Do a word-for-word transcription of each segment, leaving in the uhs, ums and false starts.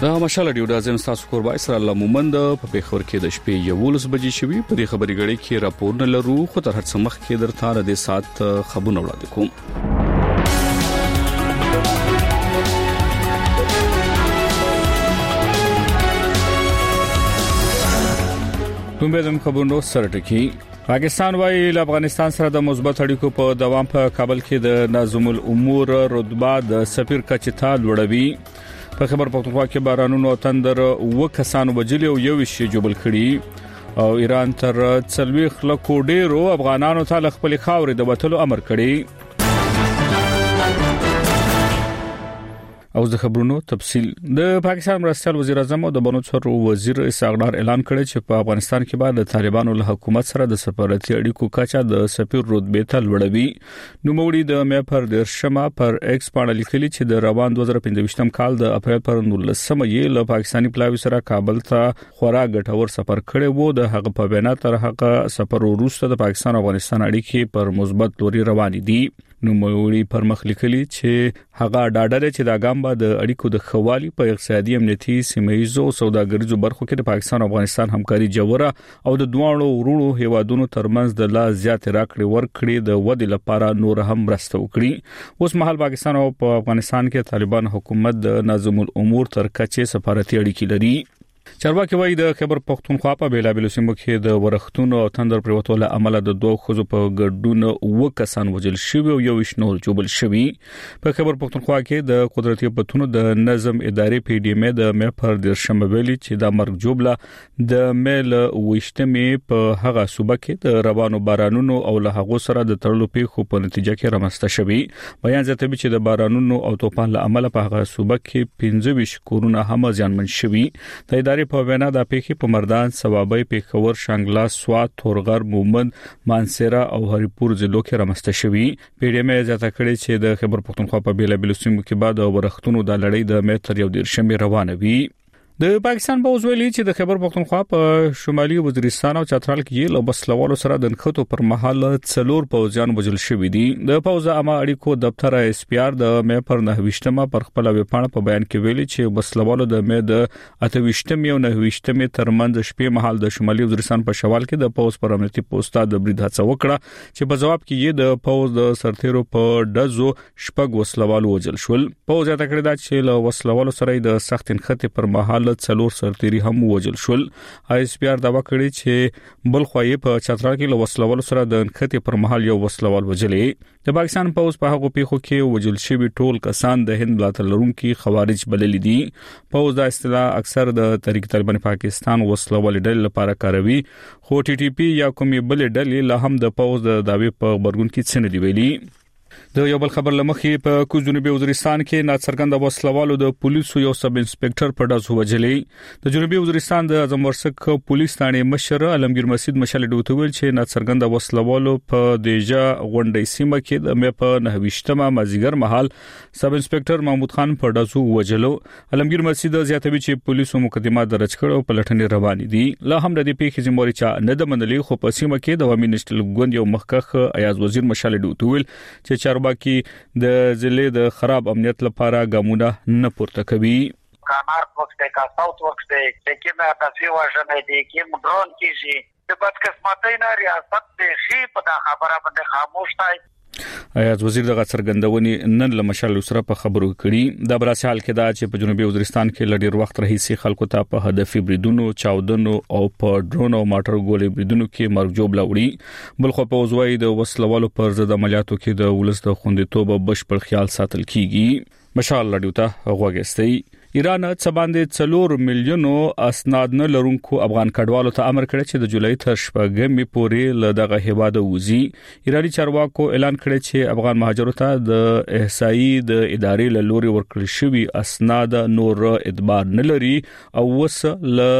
دا مشال ډیو د ازم تاسو کور وای سره الله مومند په پیښور کې د شپې یولس بجې شوي په دې خبري غړي کې راپور نه لرو خو تر هڅه مخ کې درته د سات خبرونه وړاندې کوم. کوم به زم خبرونو سره ټکی پاکستان وايي له افغانستان سره د مثبت اړیکو په دوام په کابل کې د نظم الامور رتبه د سفیر کچتا لوړوي. په خبر پختونخوا کې بارانونو تندر و کسانو وجلي او یو شی جوړل کړي او ایران تر څلويخ لکو ډیرو افغانانو ته خپل خاورې د وټلو امر کړي. او د خبرونو تفصيل د پاکستان مرستيال وزیر اعظم او د بنوچر وزیر اسحاق اعلان کړی چې په افغانستان کې بعد د طالبانو له حکومت سره د سفارتي اړیکو کچا د سفیر رتبه ته لوړوي. نو موړي د مې پر د شمه پر ایکس باندې لیکلي چې د روان دوه زره پنځه کال د اپریل پر نولسمه یې له پاکستاني پلاوی سره کابل ته خورا ګټور سفر کړی وو. د هغه په بنا تر هغه سفر وروسته د پاکستان او افغانستان اړیکې پر مثبت لوري روان دي. نو موړي پر مخ لیکلي چې هغه ډاډه چې د ګامبا د اړیکو د خوالي په اقتصادي امنیتي سیمایزو سوداګریزو برخو کې د پاکستان او افغانستان همکاري جوړه او د دوه ورونو هیوادونو ترمنځ د لا زیات راکړې ورکړې د ودی لپاره نور هم مرسته وکړي. اوس مهال پاکستان او په افغانستان کې طالبان حکومت د نظم الامور تر کچې سفارتي اړیکې لري. چارواکي وايي د خبر پختونخوا په بیلابل سیمو کې د ورښتونو او تندر پروتول عمله د دوه خزو په ګډون و کسان وجل شوی او یو شنور جوړل شوی. په خبر پختونخوا کې د قدرتي پتونو د نظم ادارې پی ډی ام د مې پر د شمبویلی چې د مرګ جوړله د میل وښتمې په هغه صوبه کې د روانو بارانونو او له هغه سره د تړلو پیښو په نتیجه کې رامنځته شوی. بیان زیاتوي چې د بارانونو او توپان له عمله په هغه صوبه کې پنځه ویشت کورونه هم ځانمن شوی. د ادارې په وینا د پیښې په مردان سوابي پیښور شانګلا سوات تورغر مومند مانسيرا او هریپور ضلعو کې رامنځته شوی. پی ډی ام زیاته کړي چې د خبر پختونخوا په بیلابل سیمو کې بعد ورښتونو د لړۍ د متر یو ډیر شمه روانه وي. د پاکستان په وزویلی چې د خبر پختونخوا په شمالي وزیرستان او چترال کې له بسلوالو سره د نخښتو پر مهال څلور پوځیان وژل شوی دي. د پوځ عامه اړیکو دفتر اس پی ار د مې پر نهويشتمه پر خپل ویبپاڼه په بیان کې ویلي چې بسلوالو د مې د اتويشتمه او نهويشتمه ترمنځ شپې مهال د شمالي وزیرستان په شوال کې د پوځ پر امنیتي پوسټه د برید هڅه وکړه چې په جواب کې یې د پوځ د سرتیرو په ډزو شپږ وسلوالو وژل شول. پوځ یې تکړه دا چې له وسلوالو سره د سخت نخښتې پر مهال څلور سرتيري هم وژل شول. اس پی ار دا وکړي چې بل خوې په چترال کې له وسلوالو سره د نخښتې پر مهال یو وسلوال وژلې. د پاکستان پوځ په هغه پیښو کې وژل شوی ټول کسان د هند ملاتړ لرونکي خوارج بلل دي. پوځ دا اصطلاح اکثر د تحریک طالبان پاکستان وسلوال ډلې لپاره کاروي خو ټي ټي پی یا کومې بل ډلې له هم د پوځ د داوی په برګون کې څنډي دی ویلي. د یو بل خبر لمخې په کوز جنوبي وزیرستان کې ناڅرګند وسلوالو د پولیسو یو سب انسپکټر په ډز وژلې. د جنوبي وزیرستان د اعظم ورسک پولیس ثانې مشر علمگیر مسجد مشال ډوتویل چې ناڅرګند وسلوالو په دیجا غونډې سیمه کې د مې په نهويشتمه مازیګر مهال سب انسپکټر محمود خان په ډز وژلو. علمگیر مسجد زیاتوي چې پولیسو مقدمه درج کړو په لټنې روان دي. لا هم د دې پیښې ذمہواری چا نه د منلې خو په سیمه کې د عوامي نشټل ګوند یو مخکخ ایاز وزیر مشال ډوتویل چې چارواکي د ضلع د خراب امنیت لپاره ګامونه نه پورته کوي. کانار وخت کا ساوث وخت کې مې تاسو واژنې دي کې مډرون کیږي د بد قسمتۍ نه ریاست د خي په دا خبره باندې خاموش دی. ایاز وزیر دغه څرګندونې نن له مشال سره په خبرو کړي. د براسال کې دا چې په جنوبي وزیرستان کې لډیر وخت رئیسي خلکو ته په هدفي بریدونو چاودنو او په ډرون او ماټر ګولې بریدونو کې مرګ جوړ لاوړي. بل خو په وزوي د وسلوالو پر ضد عملیاتو کې د ولس د خوندیتوب بشپړ خیال ساتل کیږي. مشال لډیوته غوږستي. ایران څه باندې څلور میلیونو اسناد نه لرونکو افغان کډوالو ته امر کړی چې د جولای تر شپږمې پورې له دغه هیواده وځي. ایرانی چارواکو اعلان کړی چې افغان مهاجرو ته د احصایي د ادارې له لوري ورکړل شوی اسناد نور اعتبار نه لري او وس له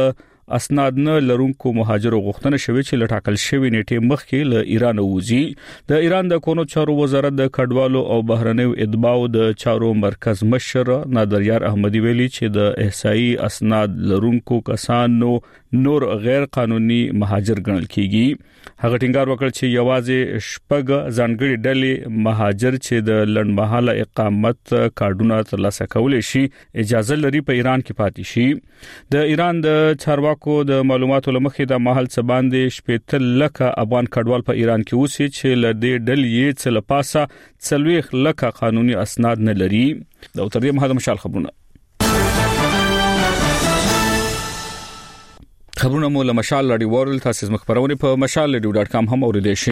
اسناد نه لرونکو مهاجرو غوښتنه شوې چې لټاکل شوی نیټه مخکې له ایران وځي د ایران د کونو چارو وزارت د کډوالو او بهرنیو اتباع د چارو مرکز مشر نادریار احمدی ویلي چې د احصایي اسناد لرونکو کسانو نور غیر قانوني مهاجر ګڼل کیږي. هغه ټینګار وکړ چې یوازې شپږ ځانګړي ډلې مهاجر چې د لنډمهاله اقامت کارډونه ترلاسه کولای شي اجازه لري په ایران کې پاتې شي. د ایران د چارواکو د معلوماتو لمخې د محل څخه باندې شپږ لکه افغان کډوال په ایران کې اوسي چې ل دې ډلې څخه لپاسه څلويخ لکه قانوني اسناد نه لري. د اوتر دې مهاجر مشال خبرونه خبرونه مو له مشال رادیو ورل تاسو مخبرونه په مشال رادیو ډاټ کام هم اوریدئ شئ.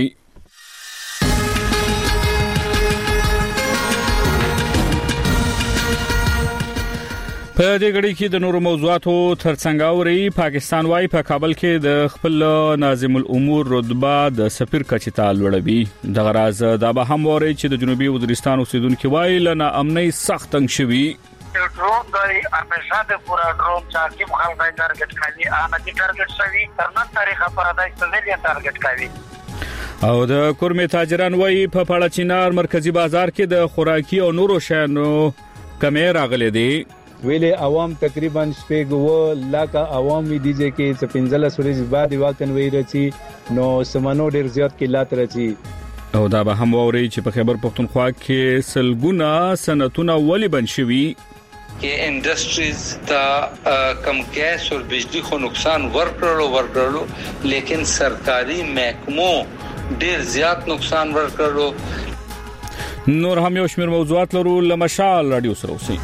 په دې غړي کې د نورو موضوعاتو ترڅنګ اوري پاکستان وايي په کابل کې د خپل ناظم الامور رتبه د سفیر کچې لوړوي. د غراز د به هم ووري چې د جنوبي وزیرستان اوسیدونکو وايي لنه امني سخت تنګ شوي. ډرون د همیشه د پورا ډرون چې کوم خلک یې ټارګټ کوي هغه چې ټارګټ شوی تر نن تاریخه پر دای سویلین ټارګټ کوي. او د کورمه تاجران وایي په پاړه چینار مرکزی بازار کې د خوراکي او نورو شیانو کمې راغلي دي. ویلې عوام تقریبا شپږ لکه عوامي دي چې څپنځله سوري بعد واکن وی رچی نو سمانو ډیر زیات کې لات رچی. او دا به هم ووري چې په خیبر پختونخوا کې سلګونه صنعتونه ولې بند شوي کې انډستریز ته کم ګیس او بجلی خو نقصان ورکړلو ورکړلو لیکن سرکاري محکمو ډیر زیات نقصان ورکړلو. نور هم یو شمېر موضوعات لرو لمشال رادیو سره اوسئ.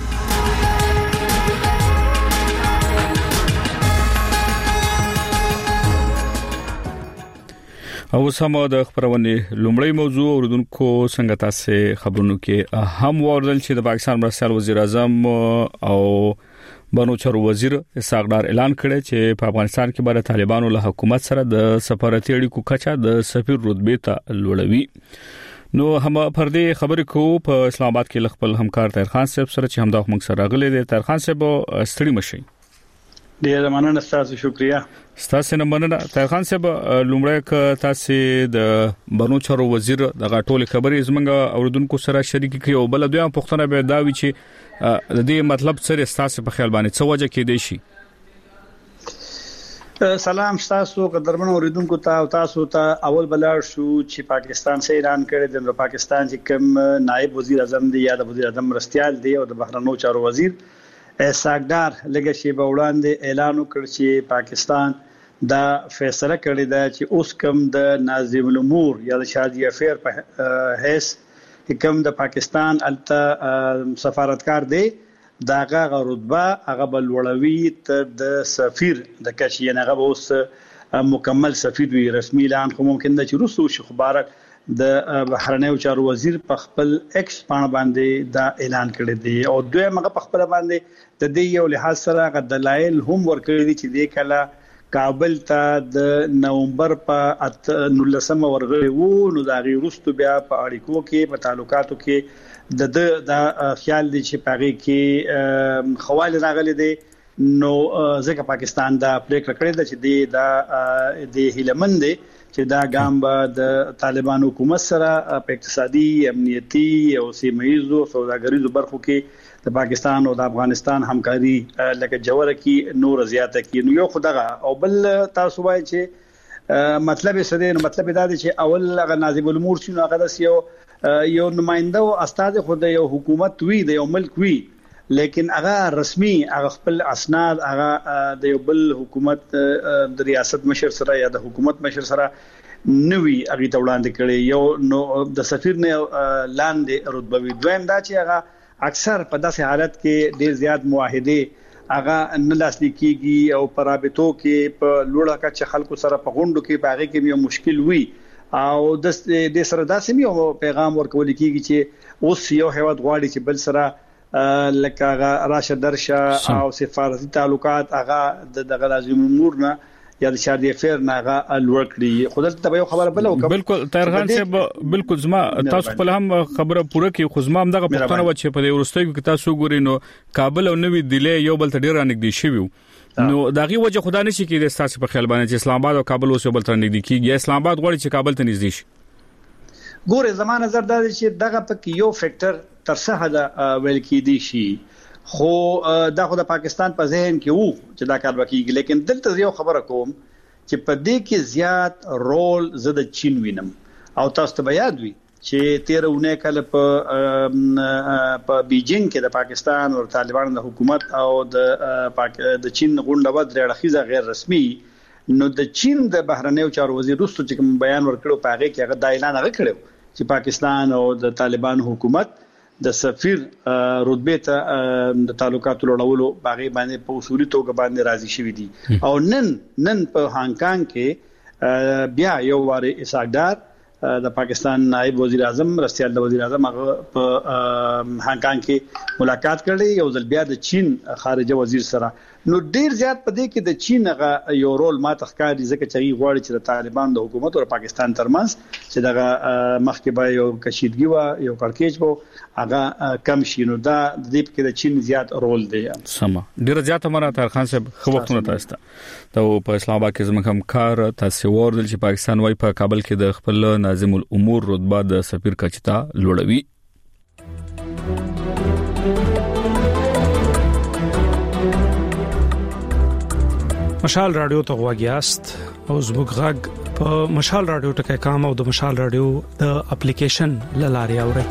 او سمو د خبرونه لومړی موضوع اوردونکو څنګه تاسو خبرونو کې هم وردل چې د پاکستان مرستيال وزیر اعظم او بنو چارو وزیر اساقدار اعلان کړی چې په افغانستان کې بر طالبانو له حکومت سره د سفارتي اړیکو کچا د سفیر رتبه ته لوړوي. نو هم پر دې خبرې کو په اسلام آباد کې خپل همکار طاهر خان صاحب سره چې همدا موږ سره غلې دي. طاهر خان صاحب ستړي مشي. ډیر مننه تاسو شکریا. ستاسو نه مننه طاهر خان صاحب لومړی ک تاسو د بنو چارو وزیر د غټول خبرې زمنګ اوردونکو سره شریک کړي او بل دوی پښتنه به دا وی چې د دې مطلب سره تاسو په خیال باندې څه وجه کې دی شي. سلام تاسو قدرمن اوریدونکو ته تاسو ته اول بلار شو چې پاکستان سره ایران کړي د پاکستان چې کوم نائب وزیر اعظم دی یا د وزیر اعظم مرستيال دی او د بهرنیو چارو وزیر اساقدار لږه شی په وړاندې اعلان وکړ چې پاکستان دا فیصله کړې ده چې اوس کوم د ناظم الامور یا د شادي افیر په هیڅ کوم د پاکستان الته سفارتکار دی داغه رتبه هغه بلوړوي ته د سفیر د کچې نه هغه اوس مکمل سفیر وي. رسمي اعلان خو ممکن ده چې روسو شي خبره د بهرنیو چارو وزیر په خپل ایکس باندې باندې دا اعلان کړی دی او دوی هغه په خپل باندې د دې یو لحاظ سره غ دلایل هم ورکړي دي چې د کله کابل ته د نومبر په نولسمه ورغلی وو نو دا غي روستو بیا په اړیکو کې په تعلقاتو کې د د خیال دي چې پاره کې خواله راغلي دي. نو ځکه پاکستان دا پریکړه کړې ده چې د د هیلمند چې دا ګام به د طالبان حکومت سره په اقتصادي امنیتي او سیمه‌ایزو سوداګریزو برخو کې د پاکستان او د افغانستان همکاري لکه جوړه کې نور زیاته کې. نو یو خدغه او بل تاسو وایي چې مطلب څه دی؟ نو مطلب دا دی چې اول هغه ناظم الامور شنو هغه د یو یو نماینده او استاد خو د یو حکومت وی د یو ملک وی لیکن هغه رسمي هغه خپل اسناد هغه د یو بل حکومت د ریاست مشر سره یا د حکومت مشر سره نوې هغه ته وړاندې کړي. یو نو د سفیر نه لاندې رتبه وي. دویم دا چې هغه اکثر په داسې حالت کې ډیر زیات معاهده هغه نه لاسلیک کیږي او پرابطو کې په لوړه کچه خلکو سره په غونډو کې باغې کې یو مشکل وي او د دې سره داسې یو پیغام ورکول کیږي چې اوس یو هیواد غواړي چې بل سره لکه راشه درشه او سفارتي تعلقات هغه د دغه لازم امور نه یا د شادي افیر نه هغه لوړ کړی. خدای ته یو خبره بل وکړه. بالکل طاهر خان صاحب بالکل زما تاسو خپل هم خبره پوره کې خو زما هم دغه پښتنه و چې په ورستۍ کې تاسو ګورئ نو کابل او نوې دلی یو بل ته ډیر انګدي شوی نو دغه وجه خدای نشي کېدای تاسو په خیال باندې چې اسلام آباد او کابل اوس بل تر نږدې کیږي اسلام آباد غواړي چې کابل ته نږدې شي ګوره زمانه نظر دا چې دغه پکې یو فیکٹر تر څه حد ویل کېدی شي خو دا خو د پاکستان په ذهن کې وو چې دا کار وکړي لیکن دلته یو خبره کوم چې په دې کې زیات رول زده چین وینم او تاسو ته یاد وي چې تیرونه کله په په بیجینګ کې د پاکستان او طالبانو د حکومت او د د چین غونډه و درې اړخیزه غیر رسمي نو د چین د بهرنیو چارو وزیر رستو چې کوم بیان ورکړو پاغه کې هغه د اعلان هغه کړو چې پاکستان او د طالبان حکومت د سفیر رتبه ته د تعلقات لوړولو باغې باندې په اصولي توګه باندې راضي شوې دي او نن نن په هانګ کانګ کې بیا یو واره اساقدار د پاکستان نائب وزیر اعظم رستیال د وزیر اعظم هغه په هانګ کانګ کې ملاقات کړي یو ځل بیا د چین خارجه وزیر سره نو ډیر زیات پدې کې د چین هغه یو رول ما تخکاري ځکه چې غواړي چې د طالبان د حکومت او پاکستان ترمنځ چې دغه مخکې به یو کشیدګي و یو کړکېچ وو هغه کم شي نو دا د دې کې د چین زیات رول دی سم ډیر زیات مره تر خان صاحب خو وختونه تاسو ته په اسلام آباد کې زموږ هم کار تاسو ورول چې پاکستان وای په کابل کې د خپل ناظم الامور رتبه د سفیر کچتا لوړوي مشال رادیو ته غواګیاست او زموږ غږ په مشال رادیو ټکي کام او د مشال رادیو د اپلیکیشن لاري اوري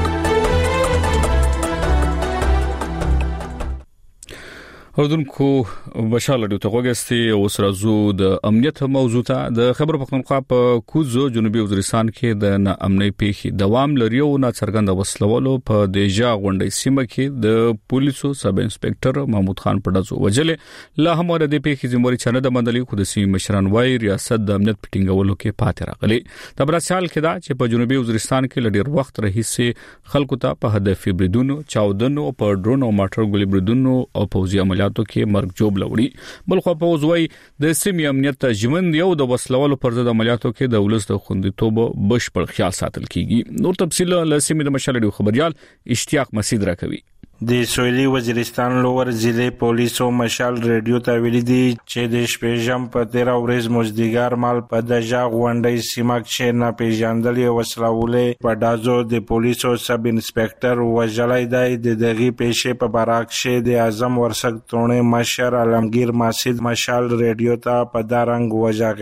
اردوونکو مشال رادیو ته غواګیاستي او سره زو د امنیت موضوع ته د خبر پختونخوا په کوزو جنوبي وزیرستان کې د ناامنۍ پیښې دوام لري او نا څرګند وسلولو په دیجا غونډې سیمه کې د پولیسو سب انسپکټر محمود خان پډازو وجلې لا هم د پیښې ذمہواری چنه د مندلې خو د سیمې مشران وای ریاست د امنیت پټینګولو کې پاتې راغلي د برسال کې دا چې په جنوبي وزیرستان کې لډیر وخت رهیسه خلکو ته په هدف بریدونو چاودنو په ډرون او ماټر ګولې بریدونو او پوځي عملیاتو کې مرګ جوړ لوري بل خو په وزوي د سیمې امنیت ژوند یو د وسلوالو پر ضد عملیاتو کې د ولس د خوندیتوب بشپړ خیال ساتل کیږي نور تفصیل له سیمې د مشال خبريال اشتیاق مسعود راکوي د سویلي وزیرستان لوور ضلع پولیسو مشال ریډیو ته ویلي دي چې د شپږم په تیرا ورځ مزدګار مال په دجا غونډې سیمه کې نه پیژندلې وسلولې په دازو د پولیسو سب انسپکټر وجلای دی د دغه پیښې په براک شه د اعظم ورسک تونه مشر علمگیر ماسید مشال ریډیو ته په دارنګ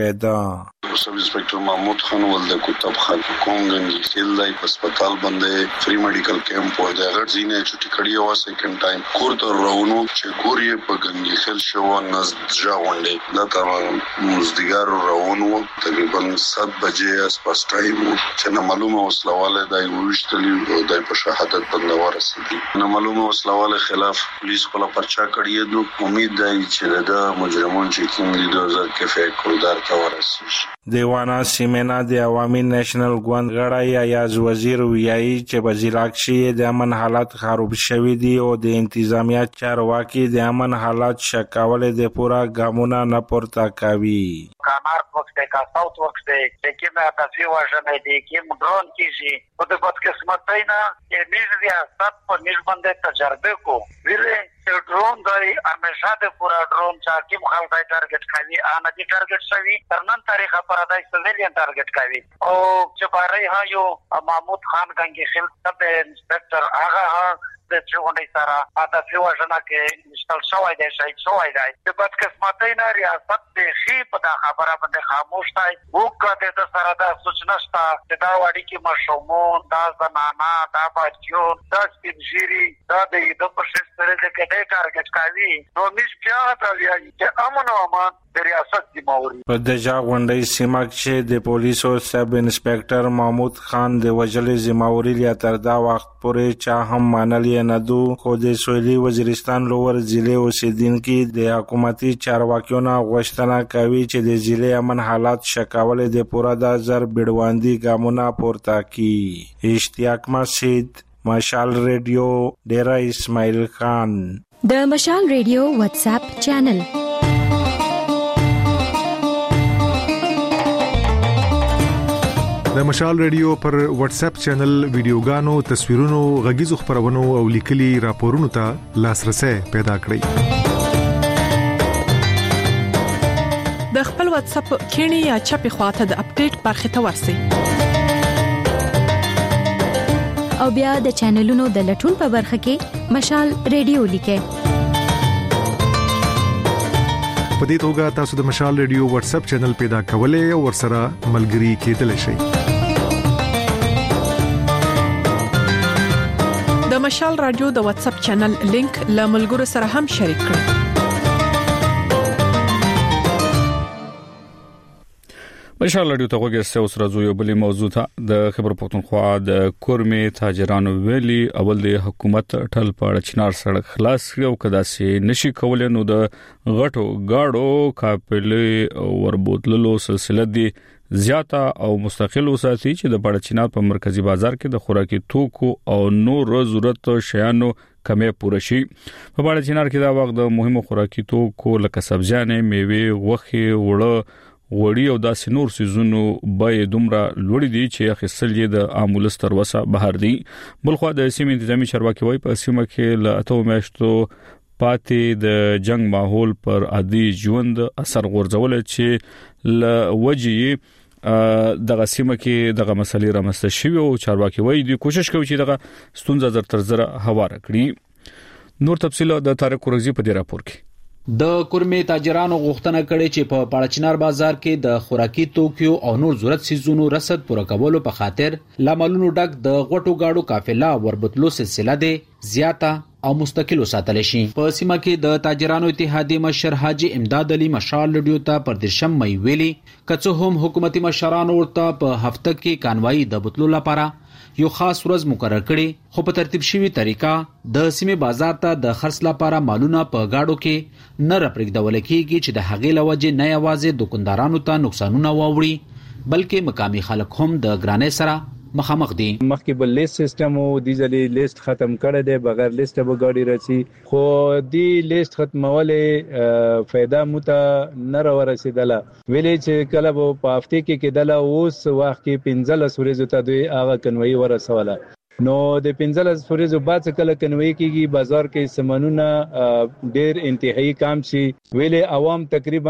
وجاګیدا سب انسپکټر محمود خان ولده کوتب خان کومګنګ سیل دای په هسپتال باندې فری میډیکل کیمپ و د غړزینه چټي کړي او سیکنډ ټایم کور ته راونو چې کور یې په ګنګي خل شو نزجا غونډې دا تمام مزدګار راونو تقریبا سات بجې اس پاس ټایم چې نه معلومه وسلواله دای وښتلی دای په شهادت باندې ورسېدي نه معلومه وسلواله خلاف پولیس خپل پرچا کړی دو امید دی چې دا مجرمون چې کوم دي د وزارت کې کولدار ته ورسېږي دیوانا سیمنا د عوامي نېشنل ګوند غړی ایاز وزیر ویایي چې بزیلاکشي د امن حالات خراب شوي دي او د انتظامیه چارواکي د امن حالات شکاول د پورا ګامونه نه پورته کوي کانار وخت کا ساوث وخت کې کیمه تاسو واژنې دي کې ډرون کیږي په دې بد قسمت نه چې میز ریاست په میز باندې تجربه کو ویلې ډرون دای همیشه د پورا ډرون چې کوم خلک ټارګټ کوي انا دي ټارګټ شوی ترنن طریقه پر دای سویلین ټارګټ کوي او چې باري ها یو محمود خان ګنگي خل سب انسپکټر هغه د چونډي سره اته فیوژنه کې مشتل شوی دی شي شوی دی د بد قسمتۍ نه ریاست د خي په دا خبره باندې خاموش دی وکړه د سره د سوچنا شته چې دا وړي کې مشومون دا زنانا دا بچیو دا سپینجيري دا د دې په شې سره د کډې ټارګټ کوي نو مش بیا ته ویل چې امن او امان د ریاست دی موري په دجا غونډې سیمه کې د پولیسو سب انسپکټر محمود خان د وجلې ذمہواری لیا تر دا وخت پورې چا هم مانلی نه دو خو د سویلي وزیرستان لوور ضلع اوسیدونکو د حکومتي چارواکیو نه غوښتنه کوي چې د ضلع امن حالات شکاول د پورا د زر بډواندي ګامونه پورته کړي اشتیاق مسعود مشال ریډیو ډیرا اسماعیل خان د مشال ریډیو واتس اپ چینل د مشال ریډیو پر واتس اپ چینل ویډیوګانو تصویرونو غږیزو خبرونو او لیکلي راپورونو ته لاسرسي پیدا کړئ خپل واتس اپ کینی یا چپی خواته د اپډیټ برخه ته ورسی او بیا د چینلونو د لټون په برخه کې مشال ریډیو لیکه په دې توګه تاسو د مشال ریډیو واتس اپ چینل پیدا کولای او ورسره ملګري کېدلی شئ د مشال رادیو د واتس اپ چینل لینک له ملګرو سره هم شریک کړئ مشال رادیو ته وګورئ اوس راځو یو بل موضوع ته د خبر پښتونخوا د کورمې تاجرانو ویلي اول د حکومت ټل په چنار سړک خلاص کړو کدا سي نشي کولای نو د غټو گاډو قافلې وربوتللو سلسله دي زیاته او مستقل وساتي چې د بڑ چنار په مرکزی بازار کې د خوراکي توکو او نور ضرورت شیانو کمې پوره شي په بڑ چنار کې دا وخت د مهمو خوراکي توکو لکه سبزیانې میوه وخي وړه وړي او داسې نور سيزونو به دومره لوړ دي چې اخیستل یې د عامولس تر وسه بهر دي بلخو د سیمې انتظامی چارواکي وایي په سیمه کې له اتو میاشتو پاتې د جنگ ماحول پر عادي ژوند اثر غورځول چې ل وجې دغه سیمه کې دغه مسلې رامسته شوی او چارواکي وایي د کوشش کوي چې دغه ستونزه زر تر زر هواره کړي نور تفصيل د طارق قرزي په دې راپور کې د کورمې تاجرانو غوښتنه کړې چې په پاړچنار بازار کې د خوراکي توکیو او نور ضرورت سيزونو رسد پوره کولو په خاطر لاملونو ډک د غټو گاډو قافله وربتلو سلسله ده زیاته او مستقل وساتل شي په سیمه کې د تاجرانو اتحادیه مشر حاجی امداد علي مشال لډیو ته پر درشم مې ویلي کڅو هم حکومتي مشرانو ورته په هفته کې کانوای د بتلو لپاره یو خاص ورځ مقرر کړي خو په ترتیب شوی طریقه د سیمه بازار ته د خرڅ لپاره مالونه په گاډو کې نه رپرګدول کېږي چې د هغې لوجه نه یوازې دکاندارانو ته نقصانونه واوړي بلکې مقامي خلک هم د ګرانۍ سره مخامخ دي مخکې بل لیست سیستم او د ځلې لیست ختم کړی دی بغیر لیست به ګاډي راسي خو دی لیست ختمولې फायदा مت نه را ورسېدله ویلې چې کله په هفته کې کېدله اوس وخت کې پنځلس ورځې ته دوی هغه کنوي ورسوله نو د پنځلس ورځې بعد کله کنوي کېږي بازار کې سامانونه ډېر انتهایی کم شي ویلې عوام تقریبا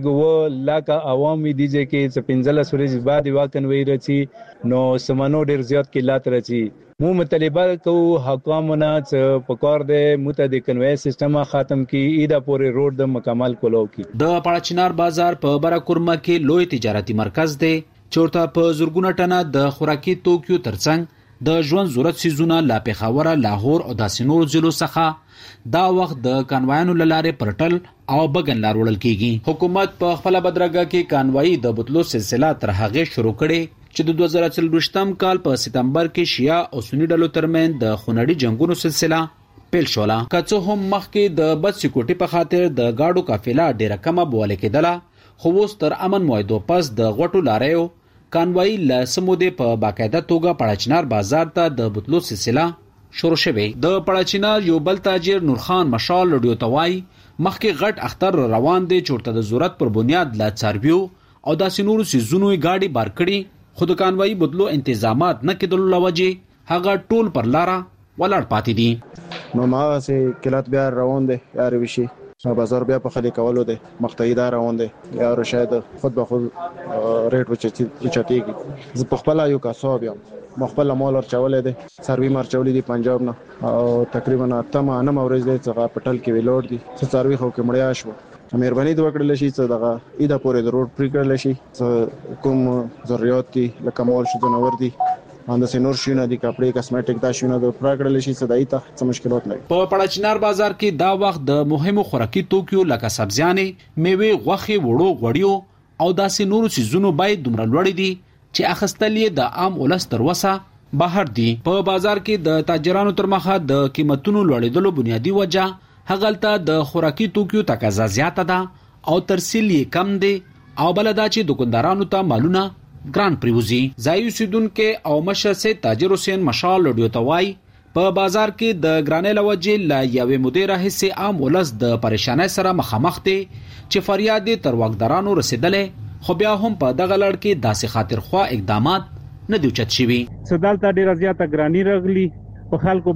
شپږ لکه عوام دي چې پنځلس ورځې بعد واکنوي رچی نو سامانو ډېر زیات قلت رچی مو مطالبه کوو حکومتونه چې په کار د متعدد کنوي سیستم ختم کی ایدا پورې روډ د مکمل کولو کی د پاړچنار بازار په براکورما کې لوی تجارتي مرکز دی چورته په زورګونه ټنه د خوراکي توکیو ترڅنګ د ژوند ضرورت سيزونه لا پیښور لاهور او داسې نور ضلعو څخه دا وخت د کانوایانو لاره پرټل او بغن لار وړل کیږي حکومت په خپل بدرګه کې کانوای د بتلو سلسله تر هغه شروع کړي چې د دوه زره څلوېښتم کال په سپتمبر کې شیا او سنی ډلو ترمن د خونړي جنگونو سلسله پیل شوله کڅو هم مخکې د بد سکیورټي په خاطر د گاډو قافله ډیره کمه بوله کېدله خو اوس تر امن موعدو پس د غټو لاریو کانوای ل سموده په باقاعده توګه پاړچنار بازار ته د بتلو سلسله شروع شوه د پاړچنار یو بل تاجر نورخان مشال لډیو توای مخکې غټ اختر روان دي چورته د ضرورت پر بنیاد لا چاربیو او داسې نورو سيزونو گاډي بار کړي خود کانوای بدلو انتظامات نه کېدل لوجه هغه ټول پر لاره ولاړ پاتې دي نو ما سه کلات بیا روان دي یار وشي بازار بیا په خلی کولو دی مقتدی روان دی یا شاید خود به خود ریټ وچتی وچتیږي زه په خپل یو کاسوب یم مخبل مال ورچولې دي سروي مرچولې دي پنجاب نه او تقریبا تمه نه مورز دي څنګه پټل کې ویلوډ دي څه سروي خو کې مړیا شو مهرباني د وکړل شي څه دغه ایدا پورې د روډ پری کړل شي کوم ضرورت دي لکه مال شو جنور دي اند سينور شینه دي کپڑے کاسمیټک دا شینه د پراګړل شي صداي ته څه مشکلات نه په پړچنار بازار کې دا وخت د مهمو خوراکي توکیو لکه سبزیانې میوه غوخي وړو غوړیو او داسې نورو سيزونو باید دومره لوړ دي چې اخستلې د عام ولس تر وسه بهر دي په بازار کې د تاجرانو تر مخه د قیمتونو لوړېدلو بنیادی وجه هغلته د خوراکي توکیو تقاضا زیاته ده او ترسیل یې کم دي او بلدا چې دکاندارانو ته مالونه ګران پریوزی زایو سیدون کې او مشه سه تاجر حسین مشال لډیو توای په بازار کې د ګرانې لوجه لا یوې مدیره حصے عام ولس د پریشانای سره مخامخ دي چې فریاد تر واکدارانو رسیدلې خو بیا هم په دغه لړ کې داسې خاطر خوا اقدامات نه دی چت شوی سدالته ډیره زیاته ګرانی رغلی په خلکو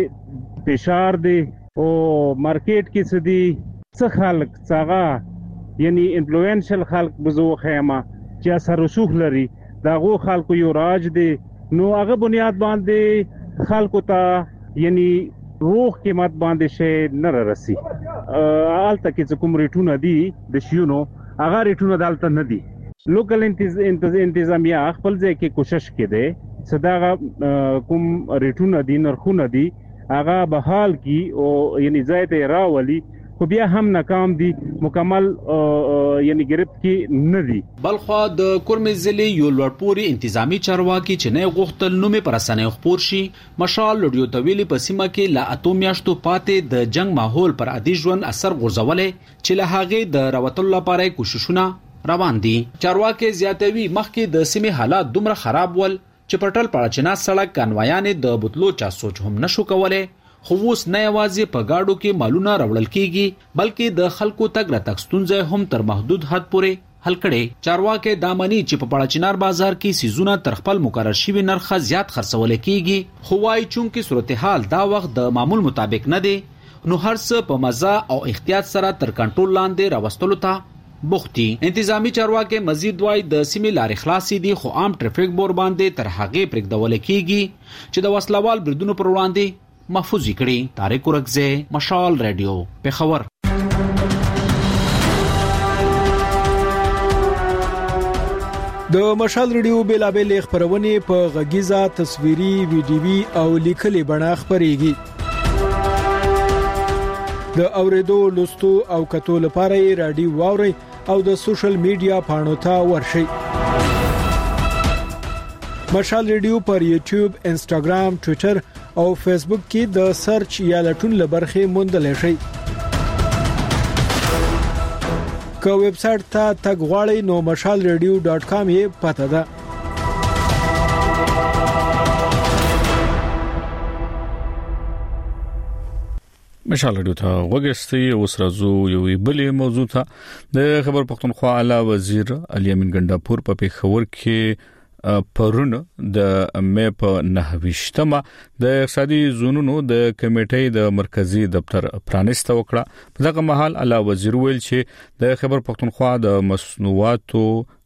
باندې فشار دی او مارکیټ کې سدي څه خلک څنګه یعنی انفلوئنشل خلک بزو خیمه چې اثر رسوخ لري داغو خلکو یو راج دی نو هغه بنیاد باندې خلکو ته یعنی روح قیمت باندې شي نه راسي آلته کې کوم ریټونه دي د شیونو هغه ریټونه دالته نه دي لوکل انتظامیه خپل ځای کې کوشش کړي صداغه کوم ریټونه دي نرخونه دي هغه بحال کی او یعنی ځای ته راولي خو بیا هم ناکام دي مکمل یعنی گرفت کې نه دي بلخو د کورمز ضلع یو لوړپوري انتظامی چارواکي چې نه غوښتل نو مې پر اسانه خبر شي مشال لډیو تویلی په سیمه کې لا اتومیاشتو پاتې د جنگ ماحول پر عادي ژوند اثر غورځولې چې له هغه د راوتل لپاره کوششونه روان دي چارواکي زیاتوي مخکې د سیمه حالات دومره خراب ول چې پټل پړچنا سړک کنوایان د بوتلو چا سوچ هم نشو کولای خو اوس نه یوازې په گاډو کې مالونه راوړل کیږي بلکې د خلکو تګ راتګ ستونزې هم تر محدود حد پورې حل کړي چارواکي دامنی چې په پړچنار بازار کې سيزونه تر خپل مقرر شوی نرخ زیات خرڅول کیږي خو وايي چونکې صورتحال دا وخت د معمول مطابق نه دی نو هر څه په مزه او احتیاط سره تر کنټرول لاندې راوستلو ته بوختي انتظامی چارواکي مزید وای د سیمې لارې خلاصې دي خو عام ټریفیک بور باندې تر هغه پرېږدول کیږي چې د وسلوال بریدونو پر وړاندې محفوظ کړي طارق ورغزه مشال رادیو پیښور د مشال رادیو بیلابل خبرونه په غږیزه تصویري ویډیوي او لیکلي بڼه خبريږي د اوریدو لوستو او کتو لپاره رادیو واوري او د سوشل میډیا پاڼو ته ورشي مشال رادیو پر یوټیوب انستګرام ټوئیټر او فیسبوک کې د سرچ یا لټون لبرخه موندل شي کو ویب سټ ته تګ غواړئ نو مشال رادیو ډاټ کام یې پته ده مشال رادیو ته وګورئ اوس راځو یو بلې موضوع ته د خبر پښتونخوا اعلی وزیر علي امین ګنداپور په پیښور کې پرون د مې په نهويشتمه د اقتصادي زونونو د کمیټې د مرکزی دفتر پرانیسته وکړه په دغه مهال اعلی وزیر ویل چې د خبر پښتونخوا د مصنوعاتو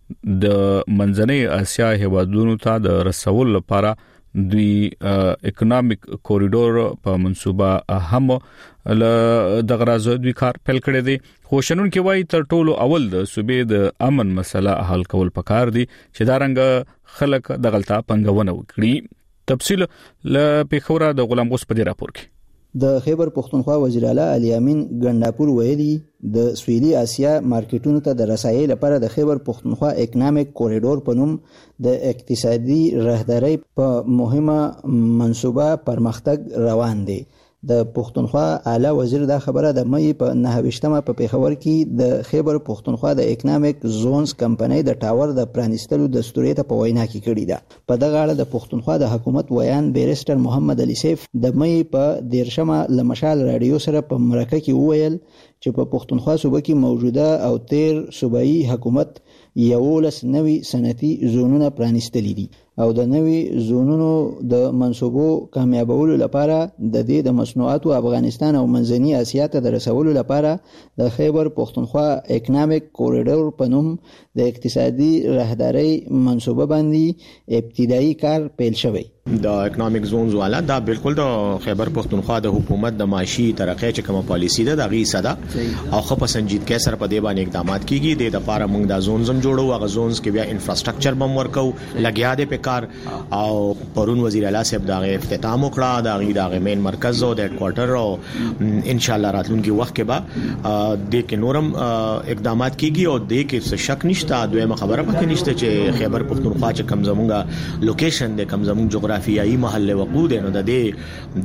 د منځنۍ اسیا هیوادونو ته د رسول لپاره دوی اکونومیک کوریډور په منصوبه هم ل د غرض دوی کار پیل کړی دی خوشنون کې وایي تر ټولو اول د صوبې د امن مسله حل کول پکار دي چې دا رنګ خلک د غلطه پنګونه وکړي تفصیل ل پیښور د غلام غوس په راپور کې د خیبر پښتونخوا وزیر اعلی علي امین ګنداپور ویلي د سویلي اسیا مارکیټونو ته د رسایي لپاره د خیبر پښتونخوا اکونومیک کوریډور په نوم د اقتصادي راهداري په مهمه منصوبه پرمختګ روان دي د پښتونخوا اعلی وزیر دا خبره د مې په نهويشتمه په پیښور کې د خیبر پښتونخوا د اکونومیک زونز کمپنۍ د ټاور د پرانیستلو دستوري ته په وینا کې کړې ده په دغه اړه د پښتونخوا د حکومت ویان بیرستر محمد علي سیف د مې په دیرشمه لمشال رادیو سره په مرکه کې وویل چې په پښتونخوا صوبه کې موجوده او تیر صوبایي حکومت یولس نوي صنعتي زونونه پرانیستلي دي او د نوي زونونو د منصوبو کامیابولو لپاره د دې د مصنوعاتو افغانستان او منځنۍ اسیا ته د رسولو لپاره د خیبر پښتونخوا اکونومیک کوریډور په نوم د اقتصادي راهداري منصوبه باندې ابتدایي کار پیل شوی د اکونومیک زونز والا دا بالکل د خیبر پښتونخوا د حکومت د معاشي ترقې چې کومه پالیسی ده د غي صدا او خو په سنجیدګۍ سره په دې باندې اقدامات کیږي د لپاره موږ د زونز هم جوړو هغه زونز کې بیا انفراستراکچر بم ورکو لګیا دی په کار او پرون وزیر اعلی صاحب دا افتتاح وکړه دا غي د مین مرکز او د هډ کوارټر او ان شاء الله راتلونکي وخت کې به د کې نورم اقدامات کیږي او د کې څه شک نشته دویمه خبره پکې نشته چې خیبر پښتونخوا چې کم زمونږه لوکیشن د کم زمونږ جغرافیایي محل وقود نو د دې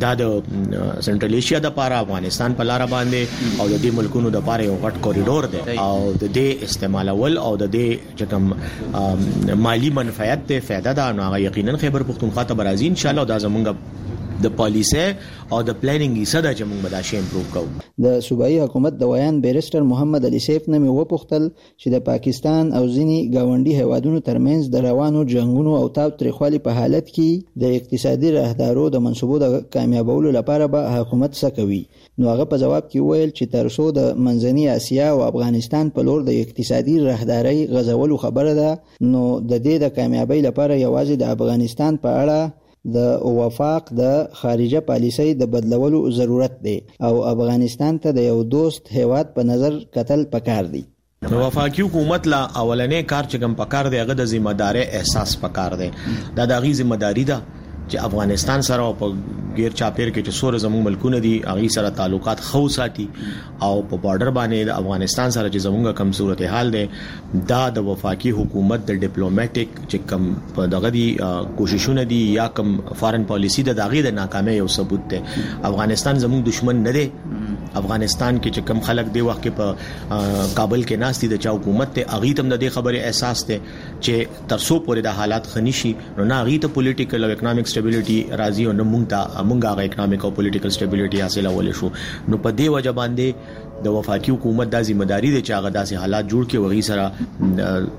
د سنټرل ایشیا د پاره افغانستان په لار باندې او د دې ملکونو د پاره یو غټ کوریډور دی او د دې استعمالول او د دې چې کوم مالی منفعت ته فائدہ ده نو یقینا خیبر پښتونخوا ته برازي ان شاء الله دا زمونږ د پالیسي او د پلانینګ یې صدا چې موږ به دا شی امپروو کوو. د صوبایي حکومت د ویان بیرسټر محمد علي سیف نه مې وپوښتل چې د پاکستان او ځینی گاونډي هیوادونو ترمنځ د روانو جنگونو او تاو تریخوالي په حالت کې د اقتصادي راهدارو د منصوبو د کامیابولو لپاره به حکومت څه کوي. نو هغه په جواب کې ویل چې تر څو د منځنۍ اسیا او افغانستان په لور د اقتصادي راهداري غزولو خبره ده، نو د دې د کامیابی لپاره یوازې د افغانستان په اړه د وفاق د خارجه پالیسۍ د بدلولو ضرورت دی او افغانستان ته د یو دوست هیواد په نظر کتل پکار دی. نو وفاقي حکومت لا اولنې کار چې کوم پکار دی هغه د ذمہداري احساس پکار دی. دا د غي ذمہداري ده چې افغانستان سره په غیر چاپیر کې چې سور زموږ ملکونه دي هغه سره تعلقات خو ساتي او په بارډر باندې د افغانستان سره چې زموږه کم صورتحال ده دا د وفاقي حکومت د ډیپلوماټیک چې کم په دغه دي کوششونه دي یا کم فارن پالیسی د داغي د ناکامۍ یو ثبوت ده. افغانستان زموږ دشمن نه دی. افغانستان کې چې کم خلک دی وخت کې په کابل کې ناس دي د چا حکومت ته اغي تم د دې خبره احساس ده چې ترسو پورې د حالات خنشي نو نه اغي ته پولیټیکل او اکونومیک سټیبিলিټي راځي او نه مونږ ته مونږه غا اکونومیک او پولیټیکل سټیبিলিټي حاصله ولې شو. نو په دې وجه باندې د وفاقي حکومت د ځمېداري د چاغه داسې حالات جوړ کې وغي سره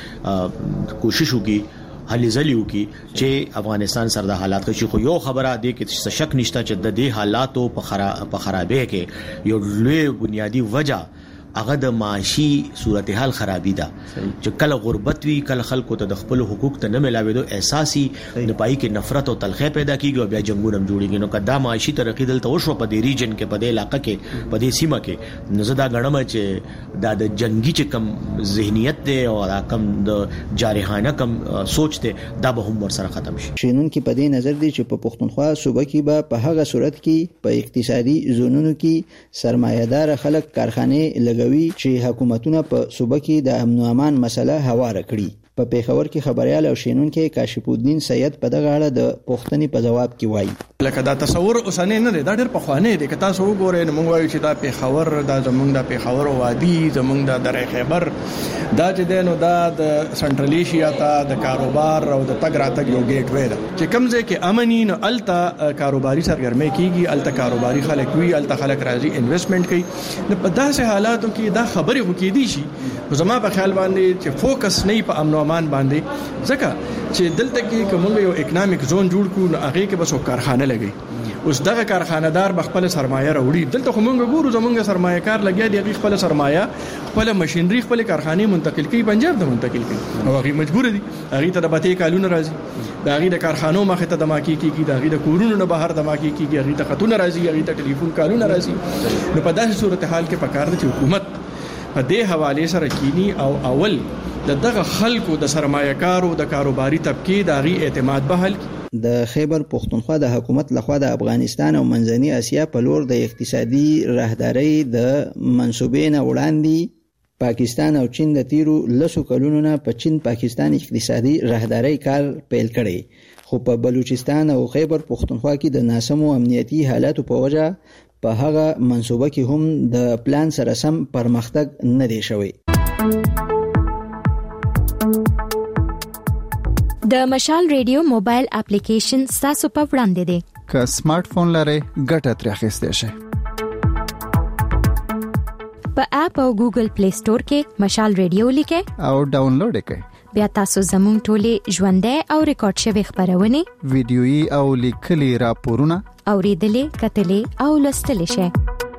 داسې کوشش وکي هلي زلیو کی چې افغانستان سره د حالات کې خو یو خبره ده کې څه شک نشته چې د دې حالاتو په خراب په خرابې کې یو لوی بنیادی وجہ هغه د معاشي صورتحال خرابې ده چې کله غربت وی کله خلکو ته د خپل حقوق ته نه ملاويدو احساسي نه پای کې نفرت او تلخې پیدا کیږي او بیا جنگونه جوړیږي. نو کدا معاشي ترقی دلته وشو په دې ریجن کې په دې علاقې کې په دې سیمه کې نو زدا غنم چې دا د جنگي چې کم ذهنیت ده او دا کم د جارحانه کم سوچ ده دا به هم ور سره ختم شي. شینون کې په دې نظر دی چې په پښتونخوا صوبه کې به په هغه صورت کې په اقتصادي زونونو کې سرمایه‌دار خلک کارخانه چې حکومتونه په صوبه کې د امن او امان مسله هواره کړي. په پیښور کې خبريال او شینون کې کاشف الدین سید په دغه اړه د پښتني په جواب کې وایي لکه دا تصور اوسنه نه دی دا ډېر پخوانی دی که تاسو وګورئ نو موږ وایو چې دا پیښور دا زمونږ د پیښور وادي زمونږ د درې خیبر دا چې دی نو دا د سنټرل ایشیا ته د کاروبار او د تګ راتګ یو ګیټ وی ده چې کوم ځای کې امني نو الته کاروباري سرګرمي کیږي الته کاروباري خلک وي الته خلک راځي انویسټمنٹ کوي نو په داسې حالاتو کې دا خبرې وکړي دي شي زما په خیال باندې چې فوکس نه په امن او امان باندې ځکه چې دلته کې کوم یو اکونومیک زون جوړ کو نو هغه کې بس کارخانه لګي اوس دغه کارخانه‌دار بخپل سرمایه راوړي دلته خو موږ ګورو زمونږ سرمایه کار لګیا دی خپل سرمایه خپل ماشينري خپل کارخانه منتقل کوي پنجاب ته منتقل کوي او هغه مجبور دي هغه ته د بته کالونه راځي د هغه د کارخانو مخه ته دماکی کیږي د هغه د کورونو نه بهر دماکی کیږي هغه ته خطونه راځي هغه ته ټلیفون کالونه راځي نو په داسې صورتحال کې پکار دي چې حکومت په دې حواله سره کینی او اول د دغه خلکو د سرمایه‌کارو د کاروباري طبقه د غي اعتماد بحال د خیبر پښتونخوا د حکومت لخوا د افغانستان او منځنۍ اسیا په لور د اقتصادي راهداري د منسوبې نه وړاندې پاکستان او چین د تیرو لسو کلونو نه په چین پاکستان اقتصادي راهداري کار پیل کړي خو په بلوچستان او خیبر پښتونخوا کې د ناسمو امنیتي حالاتو په وجه په هغه منسوبه کې هم د پلان سره سم پرمختګ نه دی شوی. د مشال ریډیو موبایل اپلیکیشن تاسو په وړاندې دی. که سمارټ فون لرئ ګټه ترې اخیستئ شئ. په اپ او ګوګل پلی سٹور کې مشال ریډیو لیکئ او ډاونلوډ کړئ. بیا تاسو زموږ ټولې ژوندۍ او ریکارډ شوی خبرونه ویډیويي او لیکلي راپورونه اوریدلې کتلې او لوستلې شئ.